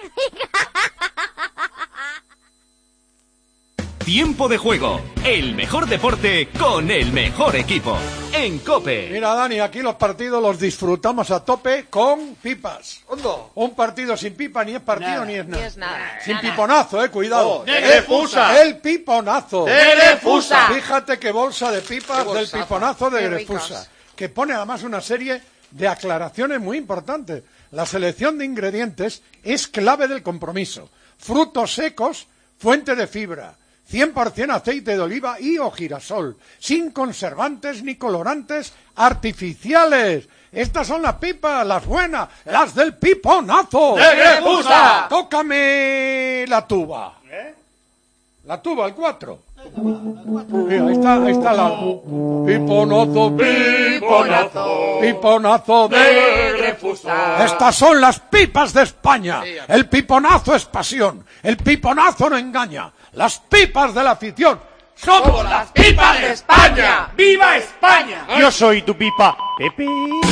Tiempo de juego, el mejor deporte con el mejor equipo en COPE. Mira, Dani, aquí los partidos los disfrutamos a tope con pipas. ¿Hondo? Un partido sin pipa ni es partido nada. ni es nada. Ni es nada. Sin Nada. piponazo, cuidado. Oh, ¡Grefusa! El piponazo. ¡Grefusa! Fíjate qué bolsa de pipas Qué del bolsaza. piponazo de Qué Grefusa. ricos. Que pone además una serie de aclaraciones muy importantes. La selección de ingredientes es clave del compromiso. Frutos secos, fuente de fibra. 100% aceite de oliva y o girasol, sin conservantes ni colorantes artificiales. Estas son las pipas, las buenas, las del piponazo. ¡De Grefusa! Tócame la tuba. La tuba, el 4. Mira, ahí está la... Piponazo, piponazo, piponazo de Grefusa. Estas son las pipas de España. El piponazo es pasión. El piponazo no engaña. Las pipas de la afición. ¡Somos las pipas de España! ¡Viva España! Yo soy tu pipa, Pepe.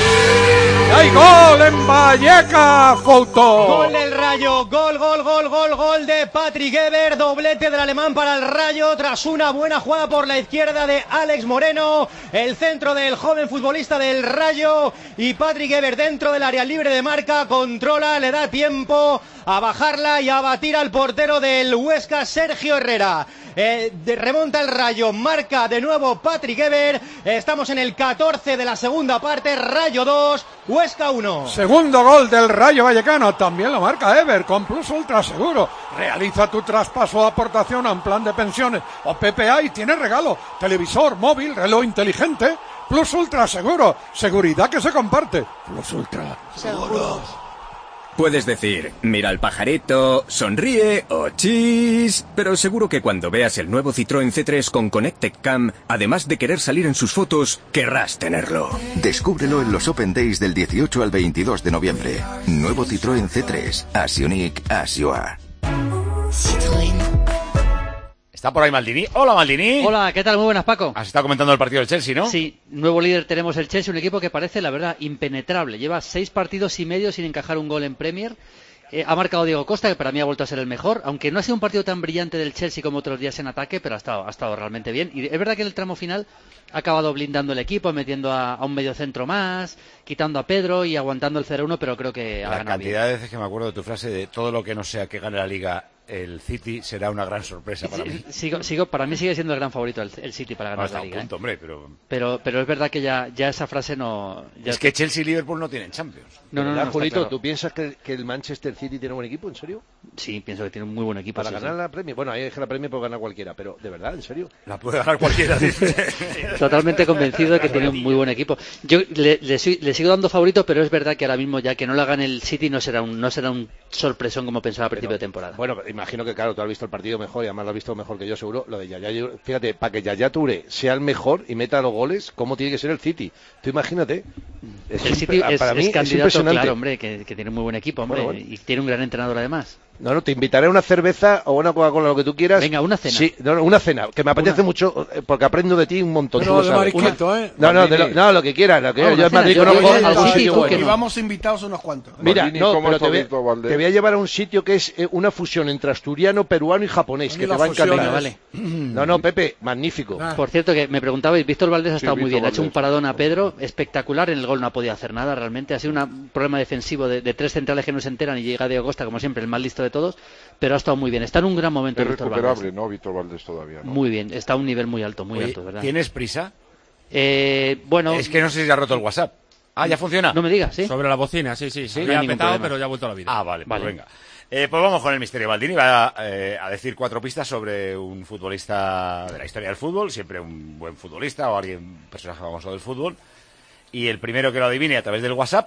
¡Hay gol en Vallecas, Couto! Gol del Rayo, gol de Patrick Ebert, doblete del alemán para el Rayo tras una buena jugada por la izquierda de Alex Moreno, el centro del joven futbolista del Rayo, y Patrick Ebert dentro del área libre de marca, controla, le da tiempo a bajarla y a batir al portero del Huesca, Sergio Herrera. Remonta el Rayo, marca de nuevo Patrick Ebert. Estamos en el 14 de la segunda parte, Rayo 2, Huesca 1. Segundo gol del Rayo Vallecano, también lo marca Ebert con Plus Ultra Seguro. Realiza tu traspaso o aportación a un plan de pensiones o PPA y tienes regalo, televisor, móvil, reloj inteligente. Plus Ultra Seguro, seguridad que se comparte. Plus Ultra Seguros. Puedes decir, mira al pajarito, sonríe o chis, pero seguro que cuando veas el nuevo Citroën C3 con Connected Cam, además de querer salir en sus fotos, querrás tenerlo. Descúbrelo en los Open Days del 18 al 22 de noviembre. Nuevo Citroën C3, as unique as you are. Está por ahí Maldini. Hola, Maldini. Hola, ¿qué tal? Muy buenas, Paco. Has estado comentando el partido del Chelsea, ¿no? Sí, nuevo líder tenemos el Chelsea, un equipo que parece, la verdad, impenetrable. Lleva 6 partidos y medio sin encajar un gol en Premier. Ha marcado Diego Costa, que para mí ha vuelto a ser el mejor, aunque no ha sido un partido tan brillante del Chelsea como otros días en ataque, pero ha estado realmente bien. Y es verdad que en el tramo final ha acabado blindando el equipo, metiendo a un mediocentro más, quitando a Pedro y aguantando el 0-1, pero creo que ha ganado bien. La cantidad de veces que me acuerdo de tu frase de todo lo que no sea que gane la Liga, el City será una gran sorpresa para mí. Para mí sigue siendo el gran favorito el City para ganar la Liga. Punto, hombre, pero es verdad que ya esa frase no... Es que Chelsea y Liverpool no tienen Champions. No, Julito, claro. ¿Tú piensas que el Manchester City tiene un buen equipo? ¿En serio? Sí, pienso que tiene un muy buen equipo. Para ganar la Premier. Bueno, ahí es que la Premier puede ganar cualquiera, pero ¿de verdad? ¿En serio? La puede ganar cualquiera, dice. Totalmente convencido de que tiene un muy buen equipo. Yo le sigo dando favorito, pero es verdad que ahora mismo ya que no la gane el City no será un sorpresón como pensaba a principio de temporada. Bueno, imagino que claro, tú has visto el partido mejor y además lo has visto mejor que yo seguro. Lo de Yaya, fíjate, para que Yaya Touré sea el mejor y meta los goles, ¿cómo tiene que ser el City? Tú imagínate. El City para mí es candidato, claro, hombre, que tiene muy buen equipo, hombre, bueno. Y tiene un gran entrenador además. No, te invitaré a una cerveza o una Coca-Cola, lo que tú quieras. Venga, una cena. Sí, una cena, que me apetece mucho, porque aprendo de ti un montón. Pero de mariquito, lo que quieras. Yo en Madrid conozco algún sitio bueno. Y vamos invitados unos cuantos. Mira, pero te voy a llevar a un sitio que es una fusión entre asturiano, peruano y japonés, que te va a encantar. Vale. No, Pepe, magnífico. Por cierto, que me preguntabais, Víctor Valdés ha estado muy bien, ha hecho un paradón a Pedro, espectacular, en el gol no ha podido hacer nada realmente, ha sido un problema defensivo de 3 centrales que no se enteran y llega Diego Costa, como siempre, el más listo de todos, pero ha estado muy bien, está en un gran momento. Es recuperable, ¿no? Víctor Valdés todavía, ¿no? Muy bien, está a un nivel muy alto, ¿verdad? ¿Tienes prisa? Bueno... Es que no sé si ha roto el WhatsApp. Ah, ¿ya funciona? No me digas, ¿sí? Sobre la bocina, sí. Había petado, pero ya ha vuelto a la vida. Ah, vale. Pues venga. Pues vamos con el misterio. Maldini va a decir 4 pistas sobre un futbolista de la historia del fútbol, siempre un buen futbolista o personaje famoso del fútbol. Y el primero que lo adivine a través del WhatsApp,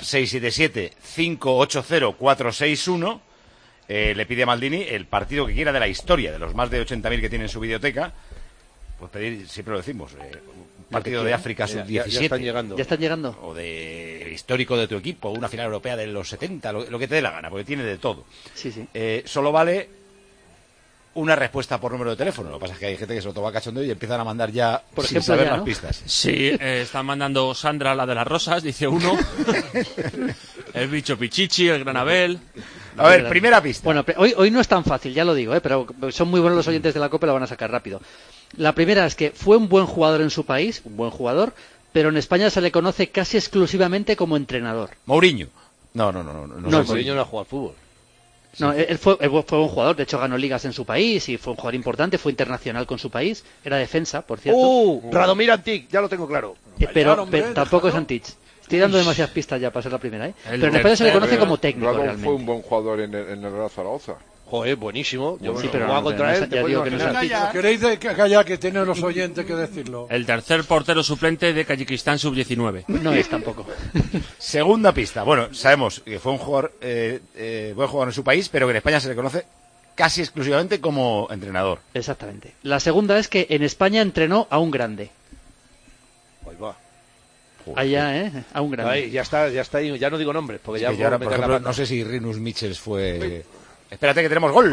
677-580-461, le pide a Maldini el partido que quiera de la historia, de los más de 80.000 que tiene en su videoteca. Pues pedir, siempre lo decimos, un partido de África sub-17. Ya están llegando. O de histórico de tu equipo, una final europea de los 70, lo que te dé la gana, porque tiene de todo. Sí. Solo vale una respuesta por número de teléfono. Lo que pasa es que hay gente que se lo toma cachondeo y empiezan a mandar ya por sin ejemplo, saber ya, las pistas. Sí, están mandando Sandra, la de las rosas, dice uno. El bicho Pichichi, el Granabel. A ver, primera pista. Bueno, hoy no es tan fácil, ya lo digo, pero son muy buenos los oyentes de la COPE, lo van a sacar rápido. La primera es que fue un buen jugador en su país, pero en España se le conoce casi exclusivamente como entrenador. Mourinho. No. Mourinho no ha jugado al fútbol. No, él fue un jugador, de hecho ganó ligas en su país y fue un jugador importante, fue internacional con su país, era defensa, por cierto. Radomir Antic, ya lo tengo claro. Pero tampoco es Antic. Estoy dando demasiadas pistas ya para ser la primera, ¿eh? Pero en España se le conoce como técnico, realmente. Fue un buen jugador en el Real Zaragoza. Joder, buenísimo. Yo sí, pero no contra él. Ya digo que no es Antic. ¿Queréis que tienen los oyentes que decirlo? El tercer portero suplente de Kazajistán sub-19. No es tampoco. Segunda pista. Bueno, sabemos que fue un jugador buen jugador en su país, pero que en España se le conoce casi exclusivamente como entrenador. Exactamente. La segunda es que en España entrenó a un grande. Ahí va. Allá, a un grande. Ahí, ya está ahí, ya no digo nombres, porque sí, ya ahora, por ejemplo, no sé si Rinus Michels fue... Espérate que tenemos gol.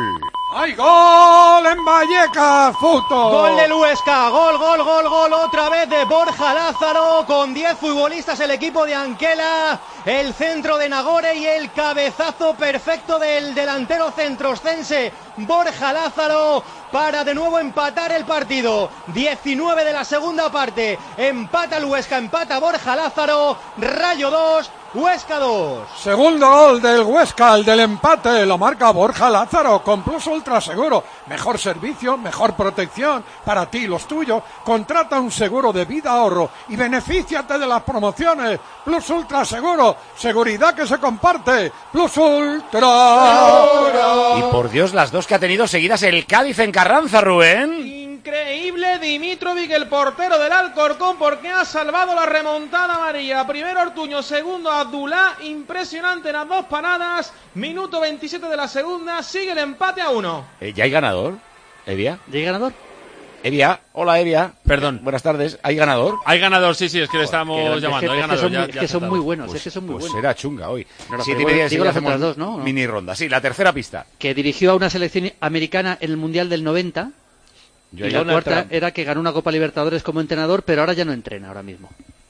¡Hay gol en Vallecas, Futo! Gol del Huesca, gol, otra vez de Borja Lázaro, con 10 futbolistas el equipo de Anquela, el centro de Nagore y el cabezazo perfecto del delantero centrostense Borja Lázaro para de nuevo empatar el partido. 19 de la segunda parte, empata el Huesca, empata Borja Lázaro, Rayo 2, Huesca 2. Segundo gol del Huesca, el del empate, lo marca Borja Lázaro con Plus Ultra Seguro. Mejor servicio, mejor protección para ti y los tuyos. Contrata un seguro de vida ahorro y benefíciate de las promociones. Plus Ultra Seguro, seguridad que se comparte. Plus Ultra. Y por Dios, las dos que ha tenido seguidas el Cádiz en Carranza, Rubén. Increíble Dimitrovic, el portero del Alcorcón, porque ha salvado la remontada amarilla. Primero Ortuño, segundo Abdullah. Impresionante en las dos paradas. Minuto 27 de la segunda. Sigue el empate a 1. ¿Ya hay ganador, Evia? ¿Ya hay ganador? Evia, hola Evia. Perdón. Buenas tardes. ¿Hay ganador? Hay ganador, sí, es que le estamos llamando. Hay ganador, es que son muy buenos, es que son muy buenos. Pues será chunga hoy. No, Sí, digo las otras dos, ¿no? Mini ronda. Sí, la tercera pista. Que dirigió a una selección americana en el Mundial del 90. Y la cuarta era que ganó una Copa Libertadores como entrenador, pero ahora ya no entrena ahora mismo.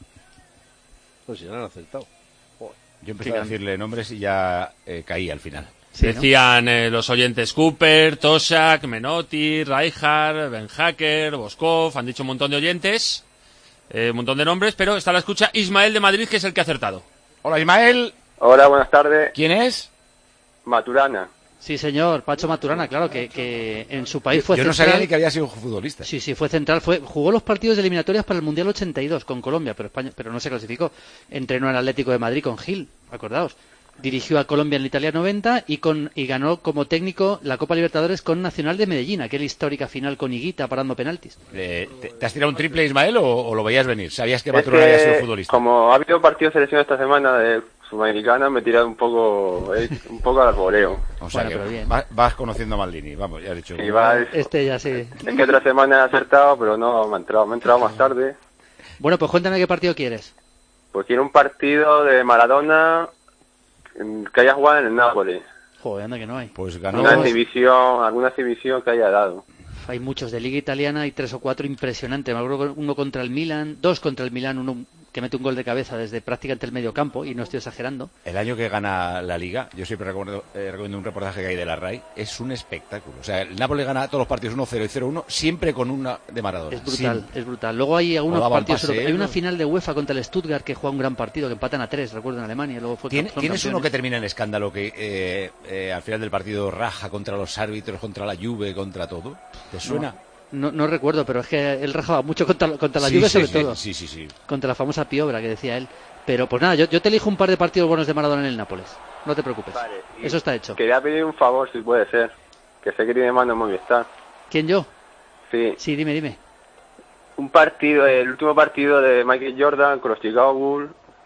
Pues si ya lo han acertado. Yo empecé a decirle nombres y ya caí al final. Sí, decían los oyentes Cooper, Toshak, Menotti, Rijkaard, Ben Hacker, Boskov, han dicho un montón de oyentes, un montón de nombres, pero está a la escucha Ismael de Madrid, que es el que ha acertado. Hola Ismael. Hola, buenas tardes. ¿Quién es? Maturana. Sí, señor, Pacho Maturana, claro, que en su país fue central. Yo no sabía ni que había sido futbolista. Sí, fue central, jugó los partidos de eliminatorias para el Mundial 82 con Colombia, pero no se clasificó. Entrenó en el Atlético de Madrid con Gil, acordaos. Dirigió a Colombia en el Italia 90 y ganó como técnico la Copa Libertadores con Nacional de Medellín, aquella histórica final con Higuita parando penaltis. ¿Te has tirado un triple, Ismael, o lo veías venir? ¿Sabías que Maturana había sido futbolista? Como ha habido partido de selección esta semana de Sudamericana, me he tirado un poco al arboleo. O sea, bueno, que vas conociendo a Maldini, vamos, ya has dicho. Sí, este ya sí. Es que otra semana he acertado, pero no, me he entrado más tarde. Bueno, pues cuéntame qué partido quieres. Pues quiero un partido de Maradona que haya jugado en el Nápoles. Joder, anda que no hay. Pues ganó. Alguna exhibición que haya dado. Hay muchos de Liga Italiana, hay 3 o 4 impresionantes. Me acuerdo uno contra el Milan, 2 contra el Milan, uno que mete un gol de cabeza desde prácticamente el medio campo, y no estoy exagerando. El año que gana la Liga, yo siempre recomiendo un reportaje que hay de la RAI, es un espectáculo. O sea, el Napoli gana todos los partidos 1-0 y 0-1, siempre con una de Maradona. Es brutal, es brutal. Luego hay algunos partidos, hay una final de UEFA contra el Stuttgart que juega un gran partido, que empatan a 3, recuerdo, en Alemania. Luego ¿Tienes uno que termina en escándalo, que al final del partido raja contra los árbitros, contra la Juve, contra todo? ¿Te suena? No recuerdo, pero es que él rajaba mucho contra la Juve, sobre todo. Sí. Contra la famosa Piobra que decía él. Pero pues nada, yo te elijo un par de partidos buenos de Maradona en el Nápoles. No te preocupes. Vale, eso está hecho. Quería pedir un favor, si puede ser. Que sé que tiene mano en Movistar. ¿Quién, yo? Sí. Sí, dime. Un partido, el último partido de Michael Jordan con los Chicago Bulls.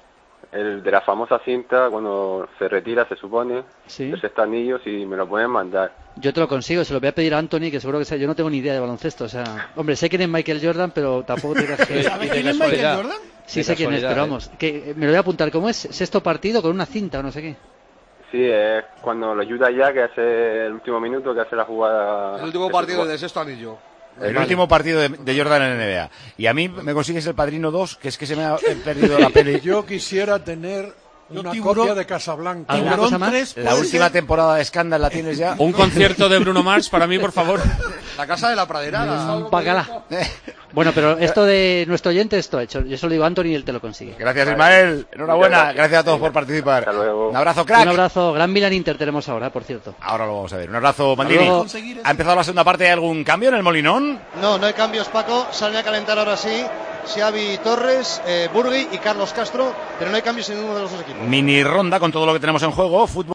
El de la famosa cinta, cuando se retira, se supone. Sí. Los anillos, y me lo pueden mandar. Yo te lo consigo, se lo voy a pedir a Anthony, que seguro que sé. Yo no tengo ni idea de baloncesto, o sea... Hombre, sé quién es Michael Jordan, pero tampoco te creas que... ¿Sabes quién es Michael Jordan? Sí, sé quién es, pero vamos, que me lo voy a apuntar. ¿Cómo es? Sexto partido con una cinta o no sé qué. Sí, es cuando lo ayuda ya, que hace el último minuto, que hace la jugada... El último partido del sexto anillo. El último partido de Jordan en NBA. Y a mí me consigues el Padrino 2, que es que se me ha perdido la peli. Yo quisiera tener una copia de Casablanca. ¿Alguna cosa más? La última temporada de Scandal la tienes ya. Un concierto de Bruno Mars para mí, por favor. La Casa de la Praderada. Págala. Bueno, pero esto de nuestro oyente, esto hecho. Yo se lo digo a Anthony y él te lo consigue. Gracias, Ismael. Enhorabuena. Gracias a todos por participar. Hasta luego. Un abrazo, crack. Un abrazo. Gran Milan Inter tenemos ahora, por cierto. Ahora lo vamos a ver. Un abrazo, Maldini. ¿Ha empezado la segunda parte? ¿Hay algún cambio en el Molinón? No hay cambios, Paco. Salen a calentar ahora sí Xavi Torres, Burgui y Carlos Castro, pero no hay cambios en ninguno de los dos equipos. Mini ronda con todo lo que tenemos en juego. Fútbol.